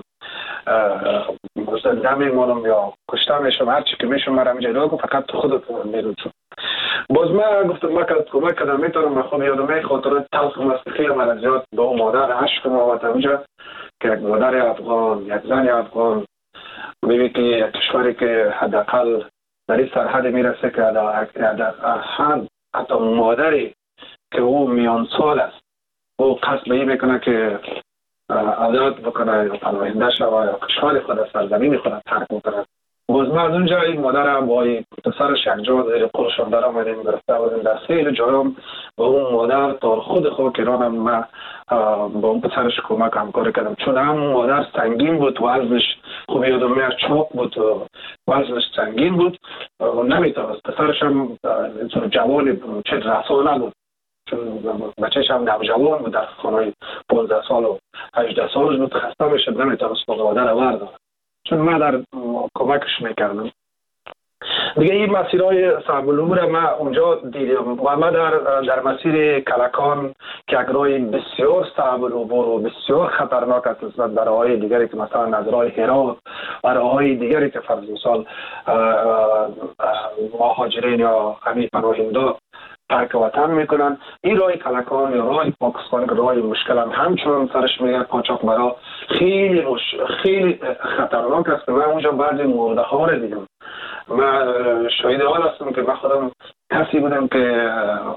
زنده میمانم یا کشته میشم، هر چی که میشم من همیشه اعلان که فقط تو خودت میرو. باز من گفتم من کدت کمک کدم میتونم. من خود یادم می خاطرات تلخم است که خیلی من زیاد با اون مادر عشق ما آمد اونجا که یک مادر افغان، یک زن افغان میبینی که یک کشوری که حداقل در این سرحد میرسه که حد حتی مادری که او میان سال است او قصد به این میکنه که آزاد بکنه یا پناهنده شوه یا کشور خود سرزمین خود ترک بکنه. باز ما از اونجا این مادر با این پسرش یک جا زیر قلشان در آمدیم گرفته بودیم در خیلی جایم با اون مادر تا خود خاک ایران هم من با اون پسرش کمک همکاری کردم چون هم مادر سنگین بود و وزنش خوب یادم میاد چاق بود و وزنش سنگین بود و نمیتونست. پسرش هم جوانی چه رسانه نبود چون بچهش هم نوجوان بود در خانه پانزده سال و هجده سالش بود، خسته میشد نمیتونست با مادر ورد چون من در کمکش میکردم دیگه. این مسیرهای صعب العبور من اونجا دیدم و من در در مسیر کلکان که یک راه بسیار صعب العبور و بسیار خطرناک است نسبت به راههای دیگری که مثلا از راه هرات و راههای دیگری که فرض مثال مهاجرین یا همین پناهنده ترک وطن میکنن. این راه کلکان یا راه پاکستان که راه مشکل هم همچنان سرش میگه قاچاقبرا خیلی مش... خیلی خطرناک است. من اونجا بعضی مرده ها رو دیدم. من شاهد حال هستم که من خودم کسی بودم که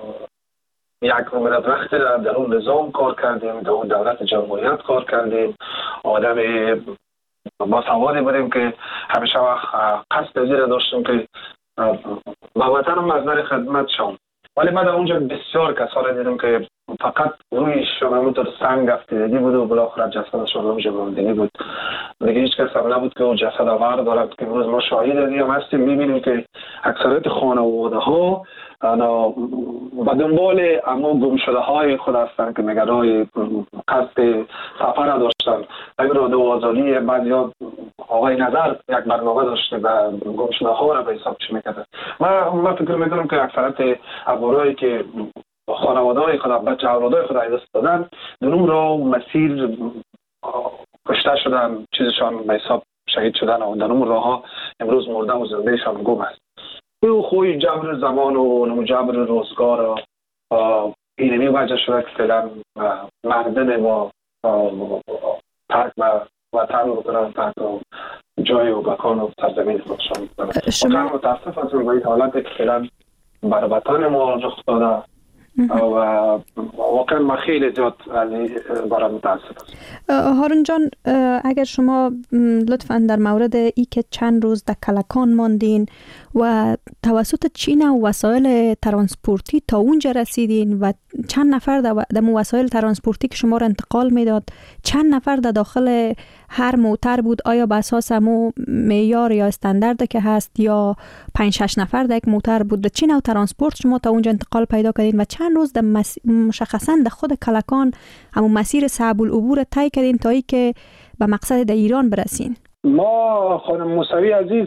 یک مدت در اون نظام کار کردیم، در اون دولت جمهوریت کار کردیم، آدم با سوادی بودیم که همیشه قصد زیر داشتیم که با وطنم از نظر خدمت شم. ولی من در اونجا بسیار کسا را دیدم که فقط رویشون همونطور سنگ افتیدگی بود و بالاخره جسدشون اونجا ماندنی بود. دیگه هیچ کس هم نبود که اون جسد آور دارد که امروز ما شاهد دیگه هستیم. میبینیم که اکثریت خانواده ها با دنبال اما گم شده های خود هستند که نگرای قصد سفر داشتن. اگر رادیو آزادی بعضی ها آقای نظر یک برنامه داشته و گم شده ها را به حساب چی میکرده. من من فکر میکنم که اکثریت ابرایی که خانواده های خود بچه اولادای خود دست دادن در اون را مسیر کشته شدن، چیزشان به حساب شهید شدن و در اون راه ها امروز مرده و زندهشان گم است. او خوی جبر زمان و جبر روزگار اینمی وجه شده که فعلا مردم ما ترک و وطن بکنن، ترک و جای و مکان و سرزمین خودشان بکنن. شما متاسف هستم به این حالت که فعلا بر وطن ما رخ داده و واقعا ما خیلی زیاد برای متاسف هستم.
هارون جان، اگر شما لطفاً در مورد ای که چند روز در کلکان ماندین و توسط چین و وسایل ترانسپورتی تا اونجا رسیدین و چند نفر در وسایل ترانسپورتی که شما را انتقال میداد، چند نفر در داخل هر موتر بود؟ آیا به اساس همو معیار یا استاندارد که هست یا پنج شش نفر در یک موتر بود؟ چه نوع ترانسپورت شما تا اونجا انتقال پیدا کردین و چند روز در مس... مشخصا در خود کلکان همون مسیر صعب العبور طی کردین تا ای که به مقصد در ایران برسین؟
ما خانم موسوی عزیز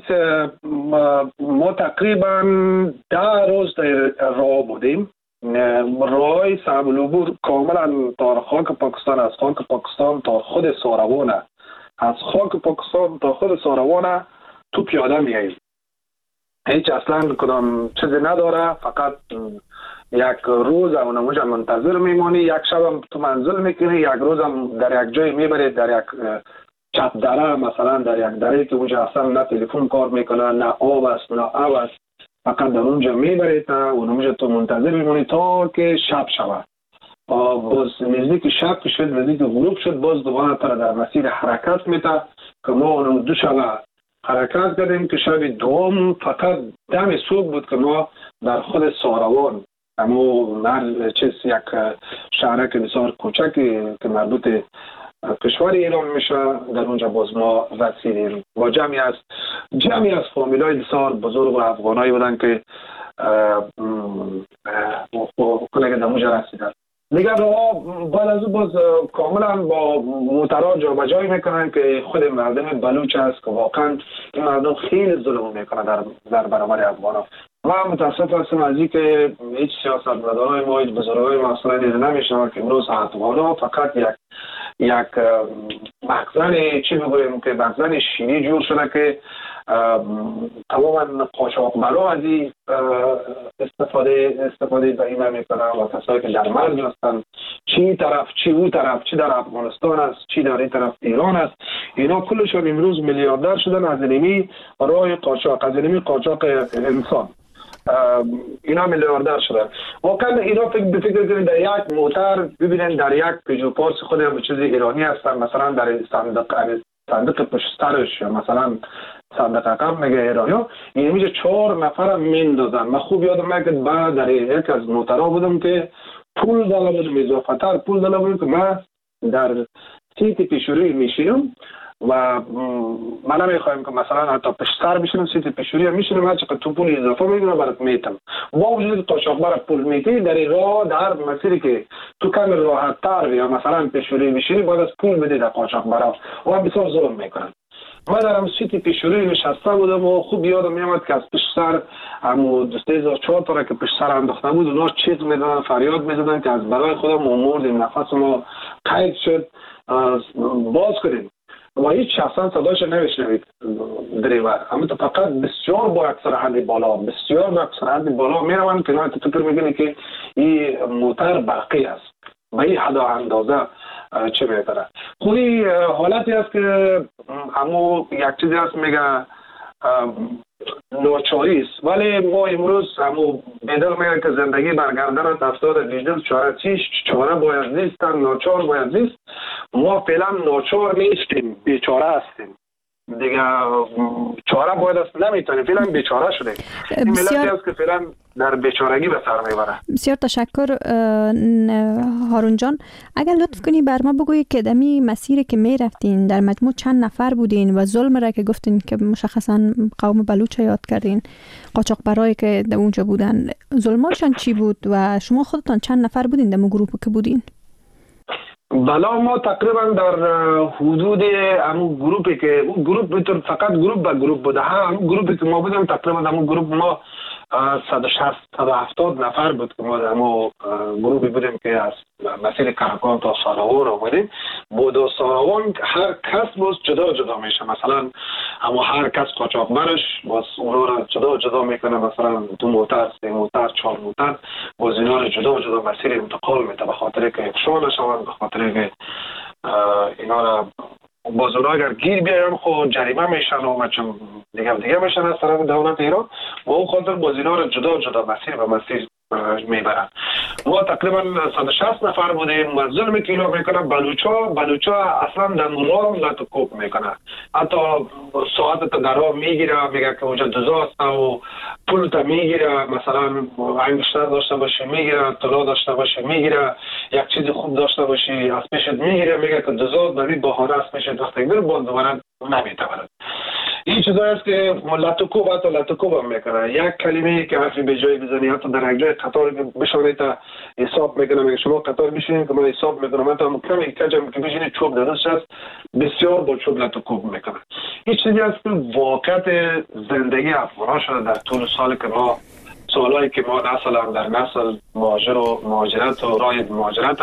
ما تقریبا ده روز در راه بودیم. راه صعب العبور کاملا تا خاک پاکستان، از خاک پاکستان تا خود ساروانه، از خاک پاکستان تا خود ساروانه تو پیاده میاییم. هیچ اصلا کدام چیزی نداره، فقط یک روز هم اونجا منتظر میمونی، یک شب هم تو منزل میکنی، یک روز هم در یک جای میبرید، در یک چپ دره، مثلا در یک دره که اونجا اصلا نه تلفن کار میکنه، نه آب است نه آب است، فقط در اونجا میبرید و اونجا تو منتظر میمونی تا که شب شود. باز نزدیک شب که شد، نزدیک غروب شد، باز دوباره پر در مسیر حرکت میته که ما اونو دو شب حرکت کردیم که شب دوم فقط دم صبح بود که ما در خود ساروان، اما مر چیز یک شهرک بسیار کوچکی که مربوط کشور ایران میشه، در اونجا باز ما رسیدیم. با جمعی از جمعی از فامیلای بسیار بزرگ و افغانایی بودن که کنه در اونجا رسیدن. دیگر راه بعد از اون باز کاملا با موترها جا به جای میکنن که خود مردم بلوچ است که واقعا این مردم خیلی ظلم میکنن در در برابر افغان‌ها. من متاسف هستم از اینکه هیچ سیاستمدارای ما، هیچ بزرگای ما اصلا دیده نمیشنن که امروز افغان‌ها فقط یک یک مخزن چی بگویم که مخزن شیمی جور شده که تماما قاچاقبرا از این استفاده استفاده به این میکنن و کسایی که در مرز هستن، چی طرف چی او طرف، چی در افغانستان است، چی در این طرف ایران است، اینا کلشون امروز میلیاردر شدن از اینمی راه قاچاق، از اینمی قاچاق انسان. اینا میلیاردر شدن. واقعا اینا فکر بفکر کنید در یک موتر ببینید در یک پیجو پاس خود هم چیز ایرانی هستن، مثلا در صندوق صندوق پشت سرش مثلا صندوق عقب میگه ایرانی، این میشه چهار نفر میندازن. من خوب یادم میاد که بعد در یک از موترها بودم که پول دالا بودم، اضافه تر پول دالا بودم که من در سیت پیشوری میشینم و من نمیخوایم که مثلا حتی پشت سر بشینم، سیت پیشوری میشینم، هر چقدر تو پول اضافه میگیرم برات میتم. با وجود قاچاقبر پول میتی در این راه، در مسیری که تو کم راحت تر یا مثلا پیشوری میشینی باید از پول بدی در قاچاقبرا و بسیار ظلم میکنن. من در هم سیت پیشوری نشسته بودم و خوب یادم میامد که از پشت سر همو دوسته هزار چهار تا که پشت سر انداخته بود اونا چیز میدادن، فریاد میزدن که از برای خودم مردیم، نفس ما قید شد، باز کنیم. و هیچ شخصا صدایش نمیشنوید دریور. اما تو فقط بسیار با سرعت بالا بسیار با سرعت بالا میروند که تو فکر میکنی که این موتور برقی است. به این حد اندازه چه میتره. خوی حالتی است که همو یک چیزی است میگه ناچاری است، ولی ما امروز همو بدل میگه که زندگی برگردن افتاد دیجیتال چاره چیش چاره باید نیست، ناچار باید نیست. ما فعلا ناچار نیستیم، بیچاره هستیم دیگه. چاره باید است نمیتونیم، فعلا بیچاره شده. این ملتی است که فعلا در بیچارگی به سر میبره.
بسیار تشکر هارون جان. اگر لطف کنی بر ما بگویی که دمی مسیری که می رفتین در مجموع چند نفر بودین و ظلم را که گفتین که مشخصا قوم بلوچ یاد کردین، قاچاق برای که در اونجا بودن، ظلماتشان چی بود و شما خودتان چند نفر بودین در گروه که بودین؟
بلا ما تقریبا در حدود همون گروپی که اون گروپ بطور فقط گروپ به گروپ بوده، همون گروپی که ما بودیم تقریبا همون گروپ ما صد و شصت صد و هفتاد نفر بود که ما در همون گروپی بودیم که از مسیر کاراکان تا ساراوان آمدیم. بود و ساراوان هر کس باز جدا جدا میشه، مثلا اما هر کس قاچاق برش باز اونا را جدا جدا میکنه، مثلا دو موتر سه موتر چهار موتر باز اینا را جدا جدا مسیر انتقال میده به خاطر که افشا نشوند، به خاطر که اینا را باز اونا اگر گیر بیایم خود جریمه میشن و چون دیگه دیگه میشن از طرف دولت ایران و اون خاطر باز اینا را جدا جدا مسیر و مسیر میبرن. ما تقریبا صد و شصت نفر بودیم و ظلم کیلو میکنن. بلوچا بلوچا اصلا در مولار لطکوب میکنن، حتی ساعت تا درها میگیره، میگه که اونجا دوزا هست و پول تا میگیره، مثلا انگشتر داشته باشی میگیره، طلا داشته باشی میگیره، یک چیز خوب داشته باشی از پیشت میگیره، میگه که دوزا ببی بهانه است پیشت وقتی بیر باز دوباره نمیتواند. این چیزایی است که لطکوب حتی لطکوب هم میکنه. یک کلمه که حرفی به جای بزنی حتی در یک جای قطار بشانه تا حساب میکنه، میگه شما قطار بشینید که من حساب میکنم، حتی هم کمی کجم که بشینید چوب درست است بسیار با چوب لطکوب میکنه. این چیزی است که واقعیت زندگی افغان شده در طول سالی که ما سالهایی که ما نسل هم در نسل مهاجر و مهاجرت و راه مهاجرت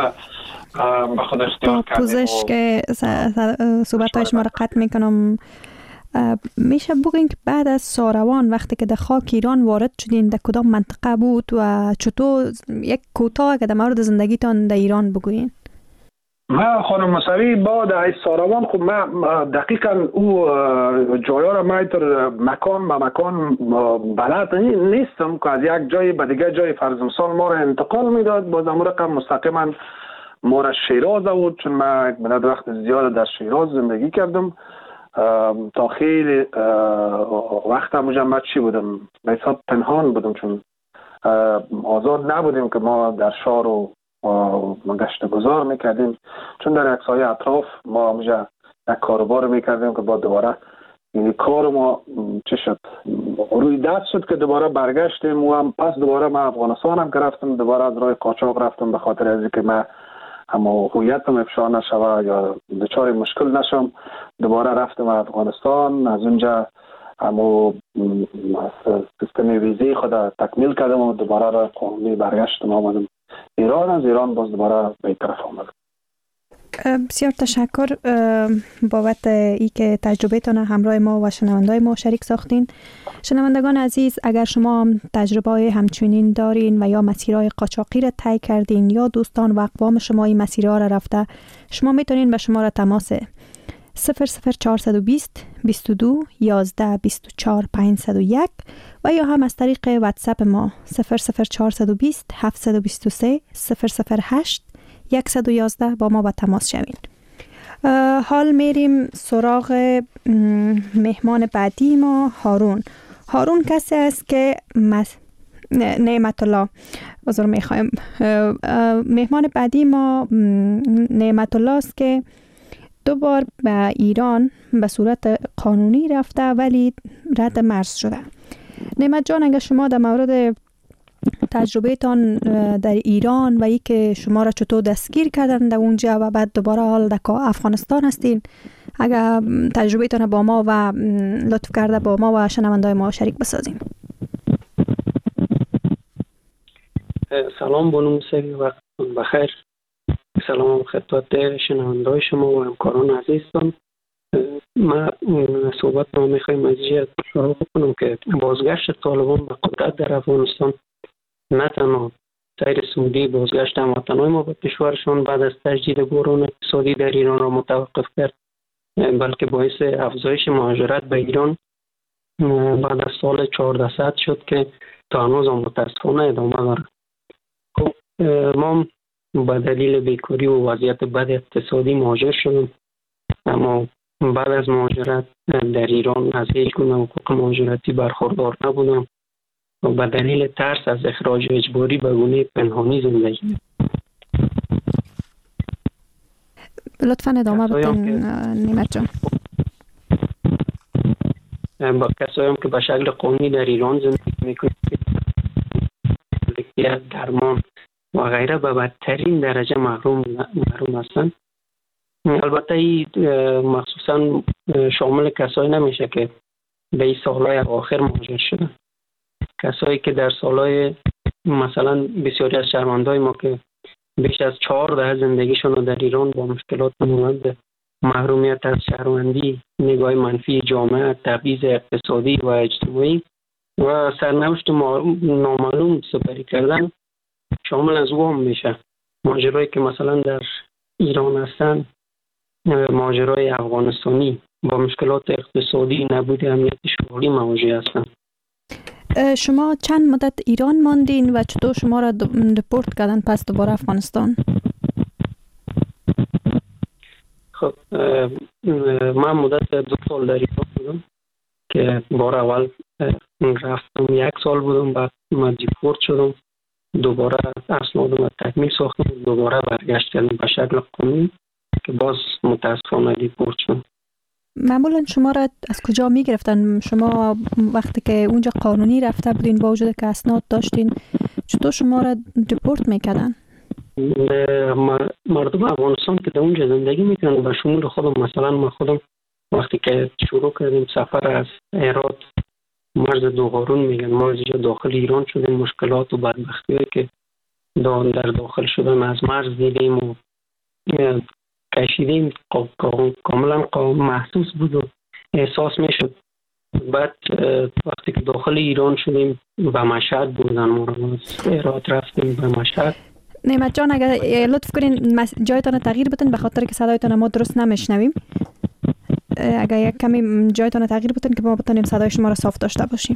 به خود اختیار کردیم.
پوزش که صحبت‌های شما را قطع میکنم، میشه بگین که بعد از ساروان وقتی که در خاک ایران وارد شدین در کدام منطقه بود و چطور یک کوتاه که در مورد زندگیتان در ایران بگوین؟
ما خانم موسوی بعد از ساروان خب ما دقیقا او جایا را ما تر مکان به مکان بلد نیستم که از یک جای به دیگه جای فرض مثال ما را انتقال میداد. باز اون رقم مستقیما ما را شیراز بود، چون ما مدت وقت زیاد در شیراز زندگی کردم تا خیلی وقت مجمع چی بودم به حساب پنهان بودم، چون آزاد نبودیم که ما در شهر رو گشت گذار میکردیم، چون در یک سایه اطراف ما مجا یک کاروبار میکردیم که با دوباره این کار ما چی شد روی دست شد که دوباره برگشتیم و هم پس دوباره ما افغانستان هم گرفتم، دوباره از راه قاچاق رفتم به خاطر از اینکه من اما هویتم افشا نشوه یا دچار مشکل نشم. دوباره رفتم افغانستان، از اونجا اما سیستم ویزی خود تکمیل کردم و دوباره را قانونی برگشتم آمدم ایران. از ایران باز دوباره به طرف آمدم.
بسیار تشکر بابت ای که تجربه تان همراه ما و شنوندای ما شریک ساختین. شنوندگان عزیز، اگر شما تجربه همچنین دارین و یا مسیرهای قاچاقی را طی کردین یا دوستان و اقوام شما این مسیرها را رفته، شما میتونین به شماره تماس صفر صفر چهارصد و بیست بیست و دو یازده بیست و چهار پانصد و یک و یا هم از طریق واتساپ ما صفر صفر چهارصد و بیست هفتصد و بیست و سه صفر صفر هشت صد و یازده با ما با تماس شوین. حال میریم سراغ مهمان بعدی ما، هارون. هارون کسی است که مس... نعمت الله بازار میخوایم. مهمان بعدی ما نعمت الله است که دو بار به ایران به صورت قانونی رفته ولی رد مرز شده. نعمت جان، اگر شما در مورد تجربه تان در ایران و ای که شما را چطور دستگیر کردن در اونجا و بعد دوباره حال در افغانستان هستین، اگر تجربه تان با ما و لطف کرده با ما و شنوندای ما شریک بسازیم.
سلام بانو موسوی، وقتتون بخیر. سلام خدمت شنوندای شما و همکاران عزیزتان.
ما صحبت ما میخوایم از اینجا شروع کنم که بازگشت طالبان به قدرت در افغانستان نه تنها سیر سعودی بازگشت هموطنان ما به کشورشان بعد از تجدید بحران اقتصادی در ایران را متوقف کرد، بلکه باعث افزایش مهاجرت به ایران بعد از سال چهاردهصد شد که تا هنوز هم متاسفانه ادامه داره. خب ما به دلیل بیکاری و وضعیت بد اقتصادی مهاجر شدیم، اما بعد از مهاجرت در ایران از هیچ گونه حقوق مهاجرتی برخوردار نبودم و به دلیل ترس از اخراج اجباری به گونه پنهانی زندگی.
لطفاً ادامه بدین نعمت جان.
با کسایی هم که به شکل قانونی در ایران زندگی میکنند درمان و غیره به بدترین درجه محروم محروم هستند. البته این مخصوصا شامل کسایی نمیشه که به این سالهای آخر مهاجر شدن، کسایی که در سالهای مثلا بسیاری از شهروندای ما که بیش از چهار دهه زندگیشون رو در ایران با مشکلات مانند محرومیت از شهروندی، نگاه منفی جامعه، تبعیض اقتصادی و اجتماعی و سرنوشت نامعلوم سپری کردن شامل از او هم میشه. مهاجرایی که مثلا در ایران هستن، مهاجرای افغانستانی با مشکلات اقتصادی، نبود امنیت شغلی مواجه هستن.
شما چند مدت ایران ماندین و چطور شما را دپورت کردن پس دوباره افغانستان؟
خب من مدت دو سال در ایران بودم که بار اول رفتم یک سال بودم، بعد من دپورت شدم، دوباره اسنادم را تکمیل ساختم، دوباره برگشت کردم به شکل قانونی که باز متاسفانه دپورت شدم.
معمولا شما را از کجا می گرفتن؟ شما وقتی که اونجا قانونی رفته بودین با وجود که اسناد داشتین، چطور شما را دپورت میکردن؟
مردم افغانستان که در اونجا زندگی میکنن و شمول خودم، مثلا ما خودم وقتی که شروع کردیم سفر از هرات مرز دوغارون میگن، ما از اینجا داخل ایران شدیم، مشکلات و بدبختی هایی که در داخل شدن از مرز دیدیم و کشیدیم کاملا محسوس بود و احساس میشد. بعد وقتی که داخل ایران شدیم به مشهد بودن، ما رو از هرات رفتیم به مشهد.
نعمت جان اگر لطف کنین جایتان تغییر بدین به خاطر که صدایتان ما درست نمیشنویم. اگر یک کمی جایتان تغییر بدین که ما بتونیم صدای شما را صاف داشته باشیم.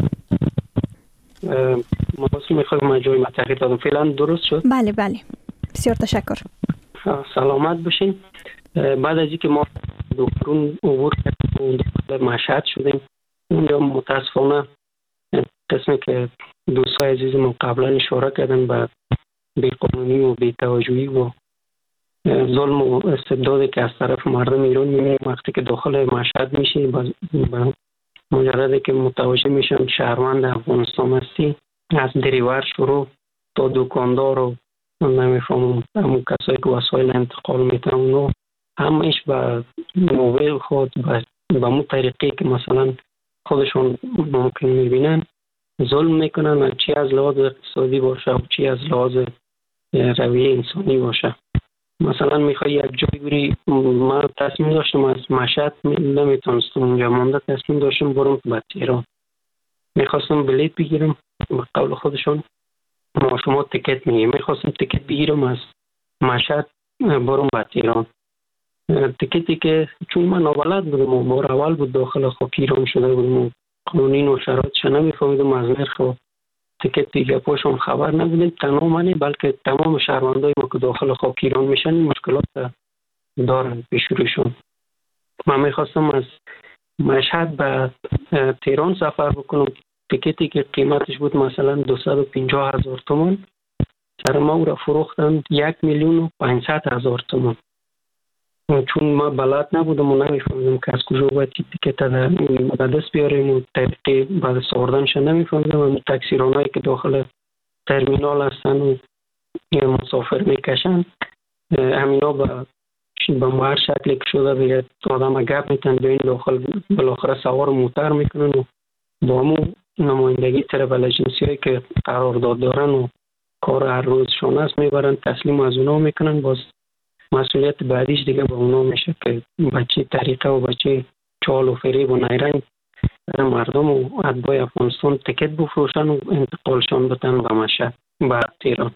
ما اصلا میخوایم ما جای ما تغییر دادم. فعلا درست شد؟
بله بله بسیار تشکر.
سلامت باشین. بعد از اینکه ما دکترون عبور کردیم و مشهد شدیم، اونجا متاسفانه قسمی که دوستای عزیز ما قبلا اشاره کردن به بی‌قانونی و بی‌توجهی و ظلم و استبدادی که از طرف مردم ایران می‌بینیم وقتی که داخل مشهد میشی، با مجردی که متوجه میشن شهروند افغانستان هستی، از دریور شروع تا دکاندار و نمیفهمم همون کسایی که وسایل انتقال میتن اونو همش به نوبه خود به همون طریقی که مثلا خودشون ممکن میبینن ظلم میکنن، چی از لحاظ اقتصادی باشه و چی از لحاظ رویه انسانی باشه. مثلا میخوای یک جایی بری، من تصمیم داشتم از مشهد نمیتونستم اونجا مانده، تصمیم داشتم برم به تهران، میخواستم بلیت بگیرم به قول خودشون ما شما تیکت میگیم، میخواستم تیکت بگیرم از مشهد برم به تهران. تیکتی که چون من نابلد بودم و بار اول بود داخل خاک ایران شده بودم و قانون و شرایطش نمیفهمیدم، از نرخ و تیکت دیگه پاشون خبر نبودیم، تنها منی بلکه تمام شهروندای ما که داخل خاک ایران میشن مشکلات دارن پیش روشون. من میخواستم از مشهد به تهران سفر بکنم، تیکتی که قیمتش بود مثلا دویست و پنجاه هزار تومان، سر ما او را فروختن یک میلیون و پانصد هزار تومان. چون ما بلد نبودم و نمیفهمیدم که از کجا باید تیکت به دست بیاریم و طریقی بعد ساردنش نمیفهمیدم و تاکسیرانایی که داخل ترمینال هستن و مسافر میکشن همینا با با هر شکلی که شده بیاد آدم گپ میتن دوین داخل بالاخره سوار موتر میکنن و با همون نمایندگی تربل اجنسی هایی که قرارداد دارن و کار هر روزشان است میبرن تسلیم از اونا میکنن، باز مسئولیت بعدیش دیگه به اونا میشه که بچه طریقه و بچه چال و فریب و نیرنگ مردم و اتباع افغانستان تکت بفروشن و انتقالشان بتن به مشهد به تهران.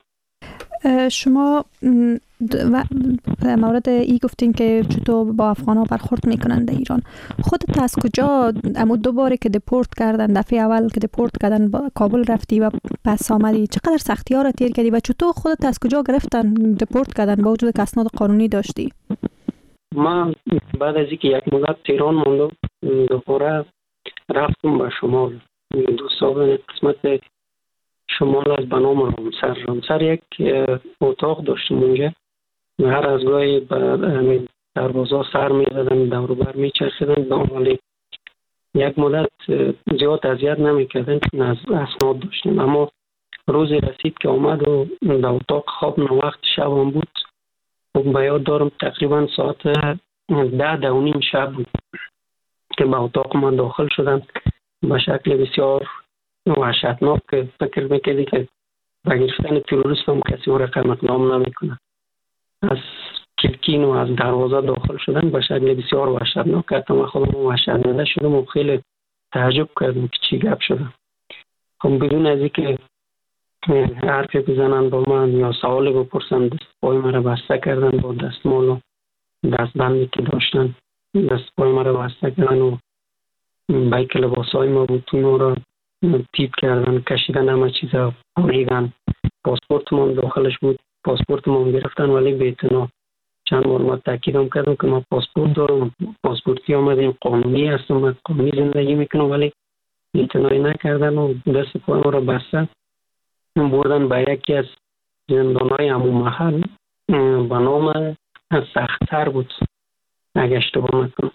شما و مورد ای گفتین که چطور با افغان ها برخورد میکنن در ایران. خودت از کجا امو دو باره که دپورت کردن، دفعه اول که دپورت کردن با کابل رفتی و پس آمدی، چقدر سختی ها را تیر کردی و چطور خودت از کجا گرفتن دپورت کردن با وجود که اسناد قانونی داشتی؟
ما بعد از اینکه یک مدت تهران موندم دوباره رفتم به شمال. دوستان قسمت شمال از بنام رامسر. رامسر یک اتاق داشتم اونجا و هر از گاهی به دروازه سر می زدن، دور و بر می چرخیدن، ولی یک مدت زیاد اذیت نمی کردن چون از اسناد داشتیم. اما روزی رسید که آمد و در اتاق خواب نه وقت شب هم بود. به یاد دارم تقریبا ساعت ده ده و نیم شب بود که به اتاق من داخل شدن به شکل بسیار وحشتناک که فکر میکردی که به گرفتن تروریست هم کسی او رقم اقدام نمیکنه. از کلکین و از دروازه داخل شدن به شکل بسیار وحشتناک که حتی من خودم وحشت زده شدم و خیلی تعجب کردم که چی گپ شده. خب بدون از اینکه حرفی بزنن با من یا سوالی بپرسن دست پای مرا بسته کردن با دستمال و دستبندی که داشتن. دست پای مرا بسته کردن و بیک لباسای ما بود اون را تیپ کردن، کشیدن، همه چیزا بریدن. پاسپورت ما داخلش بود، پاسپورت ما گرفتن ولی به اعتنا. چند بار ما تاکیدم کردم که ما پاسپورت دارم، پاسپورتی آمدیم، قانونی هستم، من قانونی زندگی میکنم، ولی اعتنایی نکردن و دست پای ما را بستن. بردن به یکی از زندانهای همون محل به نام سخت‌تر بود اگه اشتباه نکنم.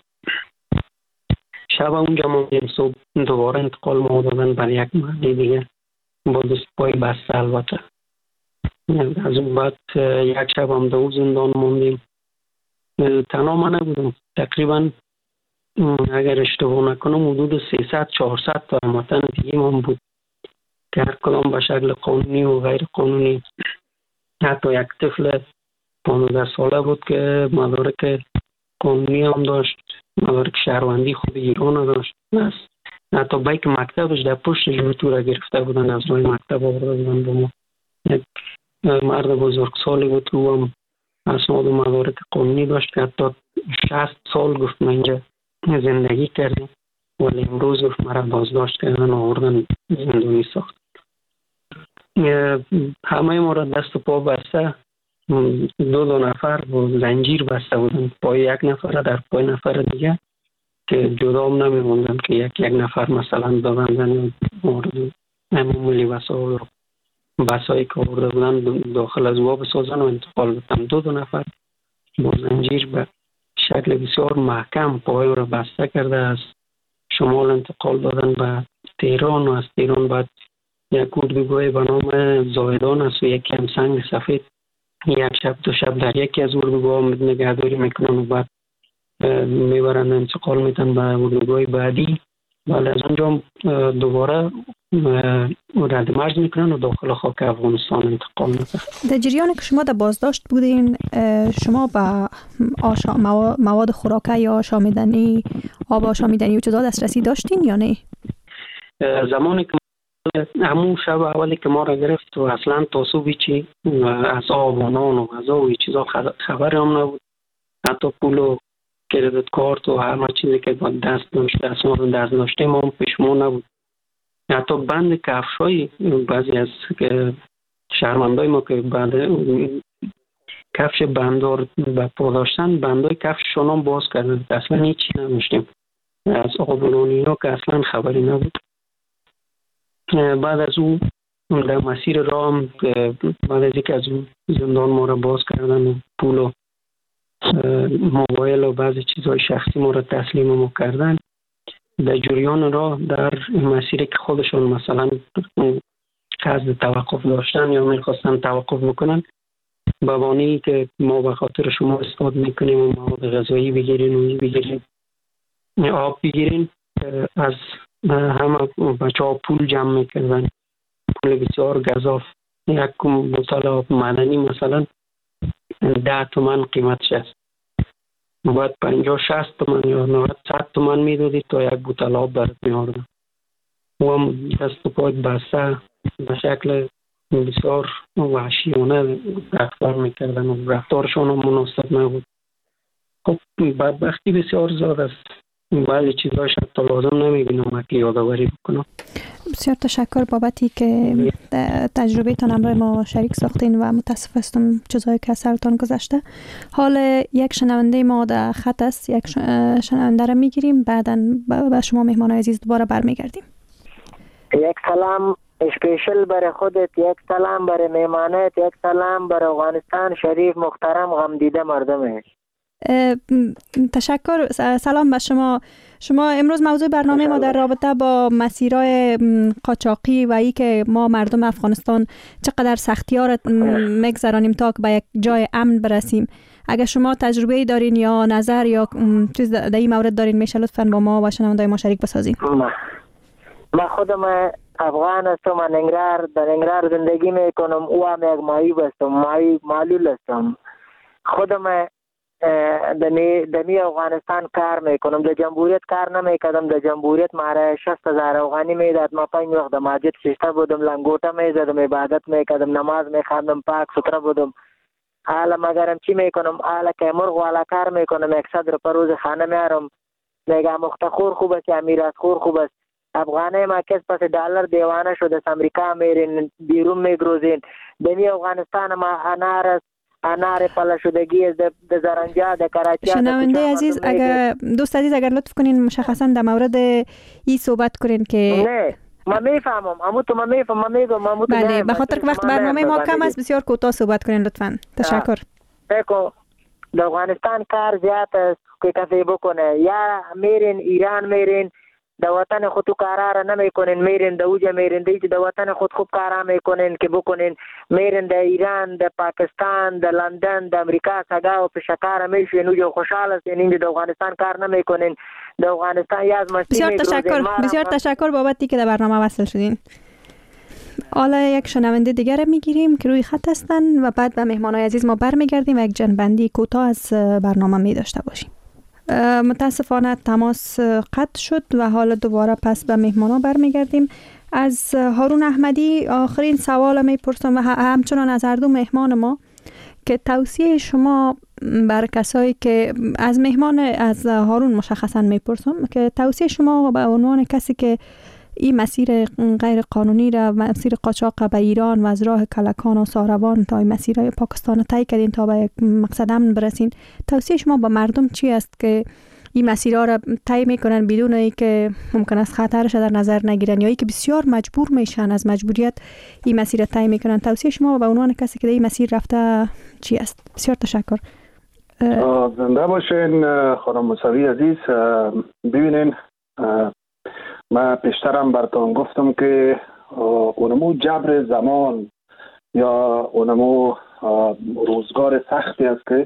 شب اونجا موندیم، صبح دوباره انتقال ما دادن برای یک محله دیگه با دست پای بسته. البته از اون بعد یک شب هم دو زندان موندیم. تنها من نبودم، تقریبا اگر اشتباه نکنم حدود سیصد چهارصد تا هموطن دیگه من بود که هر کدام به شکل قانونی و غیر قانونی. حتی یک طفل پانزده ساله بود که مدارک قانونی هم داشت، مدارک شهروندی خود ایران داشت. حتی بیک مکتبش در پشت جوتو را گرفته بودن، از روی مکتب آورده بودن با ما. یک مرد بزرگسالی بود که او هم اسناد و مدارک قانونی داشت که حتی شصت سال گفت من اینجا زندگی کردیم ولی امروز گفت مرا بازداشت کردن و آوردن زندانی ساخت. همه ما را دست و پا بسته، دو دو نفر با زنجیر بسته بودن، پای یک نفر در پای نفر دیگه که جدا هم نمی موندن که یک یک نفر مثلا ببندن مورد عمومی بسا و بسایی که آورده بودن داخل از وا بسازن و انتقال بدن. دو دو نفر با زنجیر به شکل بسیار محکم پای را بسته کرده از شمال انتقال دادن به تهران و از تهران بعد یک اردوگاه به نام زاهدان است و یکی هم سنگ سفید. یک شب دو شب در یکی از اردوگاه نگهداری میکنن و بعد میبرن انتقال میدن به اردوگاه بعدی. ولی از اونجا دوباره رد مرز میکنن و داخل خاک افغانستان انتقال میدن.
در جریان که شما در بازداشت بودین، شما به آشا مواد خوراکه یا آشامیدنی، آب آشامیدنی و چیزا دسترسی داشتین یا نه؟
زمانی که همون شب اولی که ما را گرفت و اصلا توصیبی چی از آب و نان و غذا و چیزا خبر هم نبود. حتی پول و کردیت کارت و همه چیزی که با دست داشته اسناد دست داشته ما هم پیش ما نبود. حتی بند کفشای بعضی از شهروندای ما که بعد کفش بندار به پا داشتن، بندای کفششون هم باز کردن، اصلا هیچی نداشتیم از آب و نان اینا که اصلا خبری نبود. بعد از اون در مسیر راه هم بعد از اینکه از اون زندان ما را باز کردن و پول و موبایل و بعضی چیزهای شخصی ما را تسلیم ما کردن، در جریان راه در مسیری که خودشون مثلا قصد توقف داشتن یا میخواستن توقف بکنن، به بانی که ما به خاطر شما استفاده میکنیم و مواد غذایی بگیرین و بگیرین آب بگیرین، از همه بچه ها پول جمع میکردن، پول بسیار گزاف. یک بوتل آب معدنی مثلا ده تومن قیمتش است. باید پنجاه شصت تومن یا نود صد تومن میدادی تا یک بوتل آب برات میآوردم. و هم دست و پایت بسته به شکل بسیار وحشیانه رفتار میکردن و رفتارشان هم مناسب نبود. خب بدبختی بسیار زیاد است. بعضی چیزهاش حتی لازم نمیبینم که یادآوری بکنم.
بسیار تشکر بابتی که تجربه تان همراه ما شریک ساختین و متاسف هستم چیزهایی که از سرتان گذشته. حال یک شنونده ما در خط است، یک شنونده را میگیریم، بعدا به شما مهمان عزیز دوباره برمیگردیم.
یک سلام اسپیشل برای خودت، یک سلام برای مهمانت، یک سلام برای افغانستان شریف محترم غم دیده مردمش.
تشکر. سلام به شما. شما امروز موضوع برنامه ما در رابطه با مسیرهای قاچاقی و ای که ما مردم افغانستان چقدر سختی‌ها را میگذرانیم تا که به یک جای امن برسیم. اگر شما تجربه دارین یا نظر یا چیز در این مورد دارین میشه لطفاً با ما و شنونده‌های ما شریک بسازین.
من خودم افغان هستم، من ننگرهار در ننگرهار زندگی میکنم. او هم یک مایی بستم، مایی معلول هستم. خودم دمی دمی افغانستان کار میکنم، در جمهوریت کار نمیکردم. در جمهوریت ماره شصت هزار افغانی میداد. ما پنج وقت مسجد شیشته بودم، لنگوټه میزدم، عبادت میکردم، نماز میخواندم، پاک ستره بودم. حالا مگرم چی میکنم؟ حالا که مرغ والا کار میکنم، یک صد روپیه روز خانه میارم. میگم مختخور خوب است یا میراث خور خوب است. افغانه ما کس پس دلار دیوانه شده، امریکا میرین، بیرون میگروزین. دمی افغانستان ما انار است، انار پلا شدگی از د زرنجا د کراچی.
شنونده عزیز، اگر دوست عزیز اگر لطف کنین مشخصا در مورد این صحبت کنین که
نه ما میفهمم، امو تو ما میفهمم، ما میگم امو تو.
بله، به خاطر که وقت برنامه ما کم است بسیار کوتاه صحبت کنین لطفاً. تشکر.
دیکھو در افغانستان کار زیاد است که کسی بکنه، یا میرین ایران میرین در وطن خود تو کارا را نمیکنین، میرین در اوجه میرین دیگه در وطن خود خوب کارا میکنین که بکنین. میرین در ایران، در پاکستان، در لندن، در امریکا سگا و پشکار میشین، اوجه خوشحال هستین. این در افغانستان کار نمیکنین. در افغانستان یاز مستی
بسیار تشکر. بسیار تشکر بابتی که در برنامه وصل شدین. حالا یک شنونده دیگر رو میگیریم که روی خط هستن و بعد به مهمانای عزیز ما برمیگردیم و یک جنبندی کوتاه از برنامه می داشته باشیم. متاسفانه تماس قطع شد و حالا دوباره پس به مهمانا برمیگردیم. از هارون احمدی آخرین سوال میپرسم و همچنان از هر دو مهمان ما که توصیه شما بر کسایی که از مهمان از هارون مشخصا میپرسم که توصیه شما به عنوان کسی که این مسیر غیر قانونی را، مسیر قاچاق به ایران و از راه کلکان و ساروان تا مسیرهای پاکستان طی کردین تا به یک مقصد امن برسین، توصیه شما با مردم چی است که این مسیرها را طی میکنن بدون اینکه ممکن است خطرش در نظر نگیرن یا اینکه بسیار مجبور میشن از مجبوریت این مسیر را طی میکنن؟ توصیه شما به عنوان کسی که در این مسیر رفته چی است؟ بسیار تشکر.
زنده باشین خانم موسوی عزیز. ببینین من پیشترم براتون گفتم که اونمو جبر زمان یا اونمو روزگار سختی است که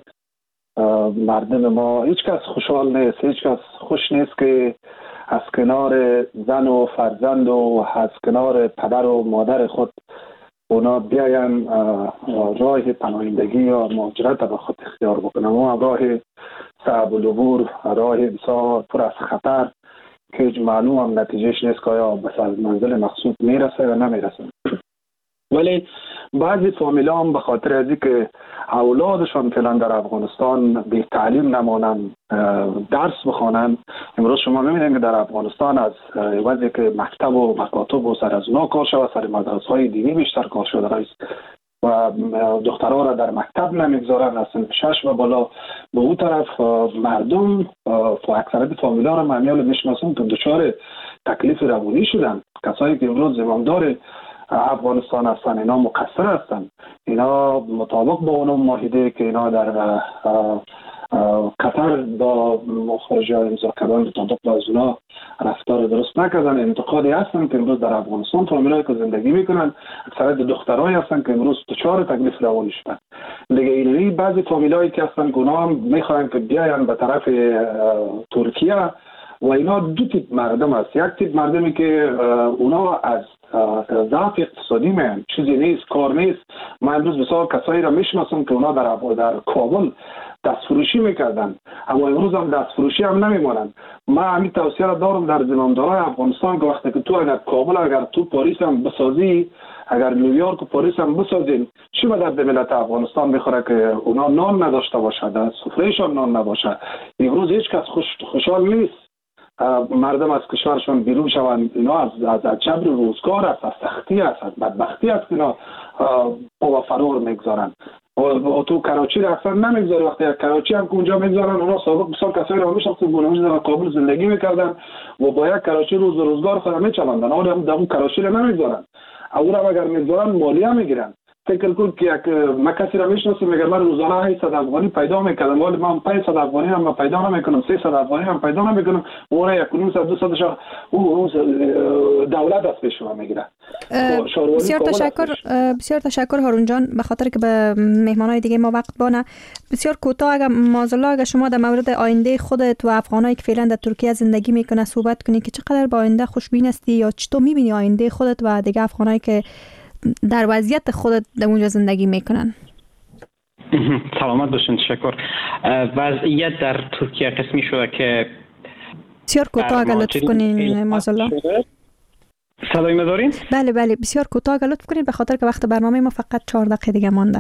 مردم ما هیچ کس خوشحال نیست، هیچ کس خوش نیست که از کنار زن و فرزند و از کنار پدر و مادر خود اونا بیاین راه پناهندگی یا مهاجرت به خود اختیار بکنن. و راه صعب العبور، راه بسیار پر از خطر که هیچ معلوم هم نتیجهش نیست که آیا به منزل مقصود میرسه یا نمیرسه. ولی بعضی فامیلا هم به خاطر از اینکه اولادشان فعلا در افغانستان بی تعلیم نمانن، درس بخوانن. امروز شما میبینید که در افغانستان از وضعی که مکتب و مکاتب و سر از اونا کار شده، سر مدرسه های دینی بیشتر کار شده است و دخترها را در مکتب نمیگذارن از سنف شش و بالا. به اون طرف مردم اکثریت فامیلا را معنیال میشناسن که دچار تکلیف روانی شدن. کسایی که امروز زمامدار افغانستان هستن اینا مقصر هستن، اینا مطابق با اون معاهده که اینا در قطر با مخرجی ها امضا کردن مطابق با از اونا رفتار درست نکردن. انتقادی هستن که امروز در افغانستان فامیلایی که زندگی میکنن اکثریت دخترایی هستن که امروز دچار تکلیف روانی شدن. دیگه اینوی بعضی فامیلایی که هستن که اونا هم میخواین که بیاین به طرف ترکیه و اینا دو تیپ مردم هست. یک تیپ مردمی که اونا از ضعف اقتصادی میان، چیزی نیست، کار نیست. من امروز بسیار کسایی را میشناسم که اونا در در کابل دست فروشی میکردن، اما امروز هم دست فروشی هم نمیمونن. من همین توصیه را دارم در زمامدارای افغانستان که وقتی که تو اگر کابل، اگر تو پاریس هم بسازی، اگر نیویورک و پاریس هم بسازین، چی به درد ملت افغانستان میخوره که اونا نان نداشته باشه، در سفرهشان نان نباشه؟ امروز هیچ کس خوش خوشحال نیست مردم از کشورشان بیرون شوند. اینا از از جبر روزگار است، از سختی است، از بدبختی است که اینا با فرار میگذارن. و تو کراچی را اصلا نمیگذاره. وقتی کراچی هم که اونجا میگذارن، اونا سابق بسیار کسایی را میشناسن که اونجا در کابل زندگی میکردن و با یک کراچی روز روزگار خود میچلاندن. اما در اون کراچی را نمیگذارن، او را اگر میگذارن مالیه میگیرن. فکر کن که یک ما کسی را میشناسم میگه من روزانه هشتصد افغانی پیدا میکردم، ولی من پانصد افغانی هم پیدا نمیکنم، سیصد افغانی هم پیدا نمیکنم. اون یک و نیم صد دو صدش اون دولت از پیش ما میگیره.
بسیار تشکر، بسیار تشکر هارون جان، به خاطر که به مهمانای دیگه ما وقت بانه. بسیار کوتاه اگر مازالله اگر شما در مورد آینده خودت و افغانایی که فعلا در ترکیه زندگی میکنه صحبت کنی که چقدر به آینده خوشبین هستی یا چطور میبینی آینده خودت و دیگه افغانایی که در وضعیت خودت در اونجا زندگی میکنن؟
سلامت باشین. تشکر. وضعیت در ترکیه قسمی شده که
بسیار کوتاه اگر لطف کنین مازالله.
صدای ما دارین؟
بله بله بسیار کوتاه اگر لطف کنین، به خاطر که وقت برنامه ما فقط چهار دقیقه دیگه مانده.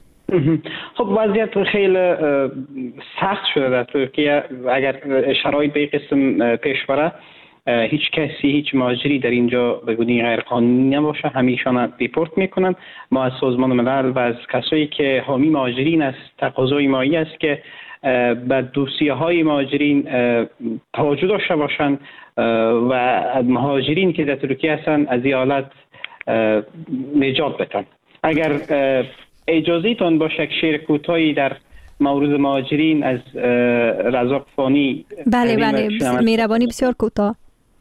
خب وضعیت خیلی سخت شده در ترکیه. اگر شرایط به قسم پیش بره، هیچ کسی، هیچ مهاجری در اینجا به گونه غیر قانونی نباشه، همیشان دیپورت میکنن. ما از سازمان ملل و از کسایی که حامی مهاجرین است تقاضای مایی است که به دوسیه های مهاجرین توجه داشته باشند و مهاجرین که در ترکیه هستند از این حالت نجات بدن. اگر اجازه تان باشه یک شعر کوتاهی در مورد مهاجرین از رزاق فانی.
بله بله مهربانی، بسیار کوتاه.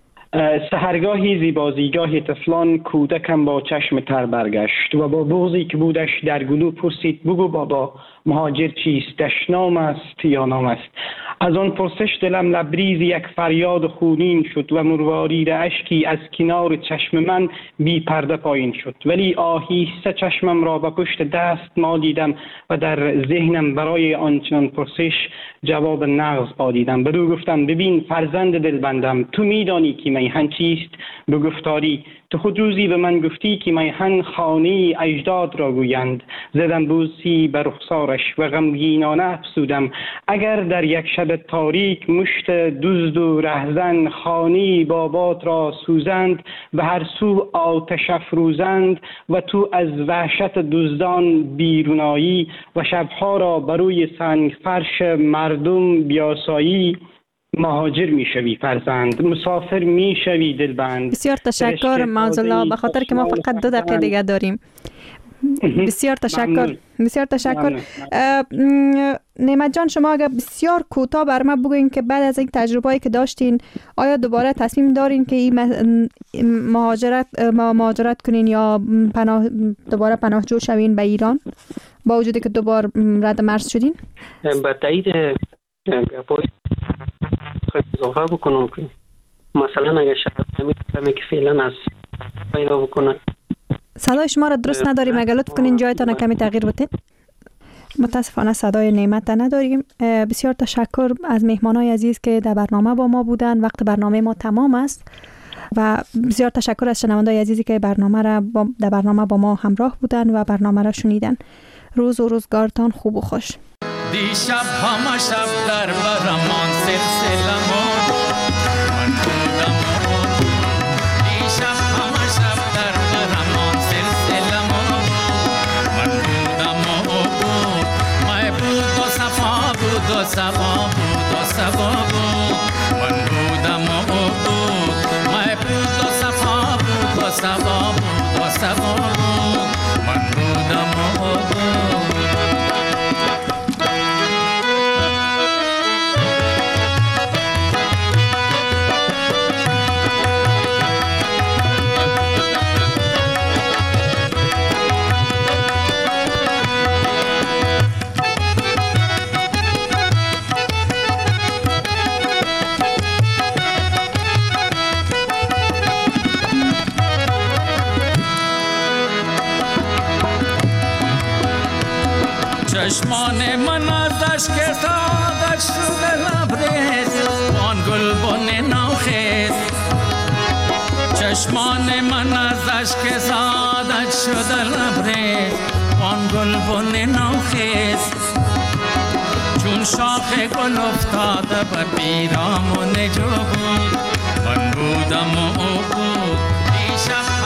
سحرگاهی زیبازیگاه طفلان، کودکم با چشم تر برگشت و با بغضی که بودش در گلو پرسید بگو بابا مهاجر چیست؟ دشنام است یا نام است؟ از آن پرسش دلم لبریز یک فریاد خونین شد و مروارید اشکی از کنار چشم من بی پرده پایین شد. ولی آهسته چشمم را به پشت دست مالیدم و در ذهنم برای آنچنان پرسش جواب نغز پادیدم. بدو گفتم ببین فرزند دلبندم، تو میدانی که میهن چیست؟ به گفتاری تو خود روزی به من گفتی که میهن خانه اجداد را گویند. زدم بوسی بر رخسارش و غمگینانه افسودم اگر در یک شب تاریک مشت دزد و رهزن خانه بابات را سوزند و هر سو آتش افروزند و تو از وحشت دزدان بیرونایی و شبها را بروی سنگ فرش مردم بیاسایی. مهاجر میشوی فرزند، مسافر میشوی دلبند.
بسیار تشکر معزالله، به خاطر که ما فقط دو دقیقه دیگه داریم. بسیار تشکر، بسیار تشکر. نعمت جان، شما اگر بسیار کوتاه بر ما بگوین که بعد از این تجربه‌ای که داشتین آیا دوباره تصمیم دارین که این مهاجرت مهاجرت کنین یا پناه دوباره پناهجو شوین به ایران با وجودی که دوباره رد مرز شدین؟
با تایید گپای اضافه بکنم که مثلا اگر شرایط نمی که فعلا از پیدا بکنه.
صدای شما را درست نداریم، اگر لطف کنین جایتان کمی تغییر بدین. متاسفانه صدای نعمت نداریم. بسیار تشکر از مهمانای عزیز که در برنامه با ما بودن. وقت برنامه ما تمام است و بسیار تشکر از شنوندگان عزیزی که برنامه را با در برنامه با ما همراه بودن و برنامه را شنیدن. روز و روزگارتان خوب و خوش.
دیشب همه شب در برمان سلسلمان من بودم دیشب همه شب در برمان سلسلمان من بودم مای بود و صفا بود و صفا بود و صفا بود من بودم مای بود و صفا بود و صفا بود و صفا بود من بودم چشمان من ازش که سادش شده لبریز آن گل بن نوخیز چشمان من ازش که سادش شده لبریز آن گل بن نوخیز چون شاخ گل افتاده به پیرامون جو بود من بودم و او بود دیشب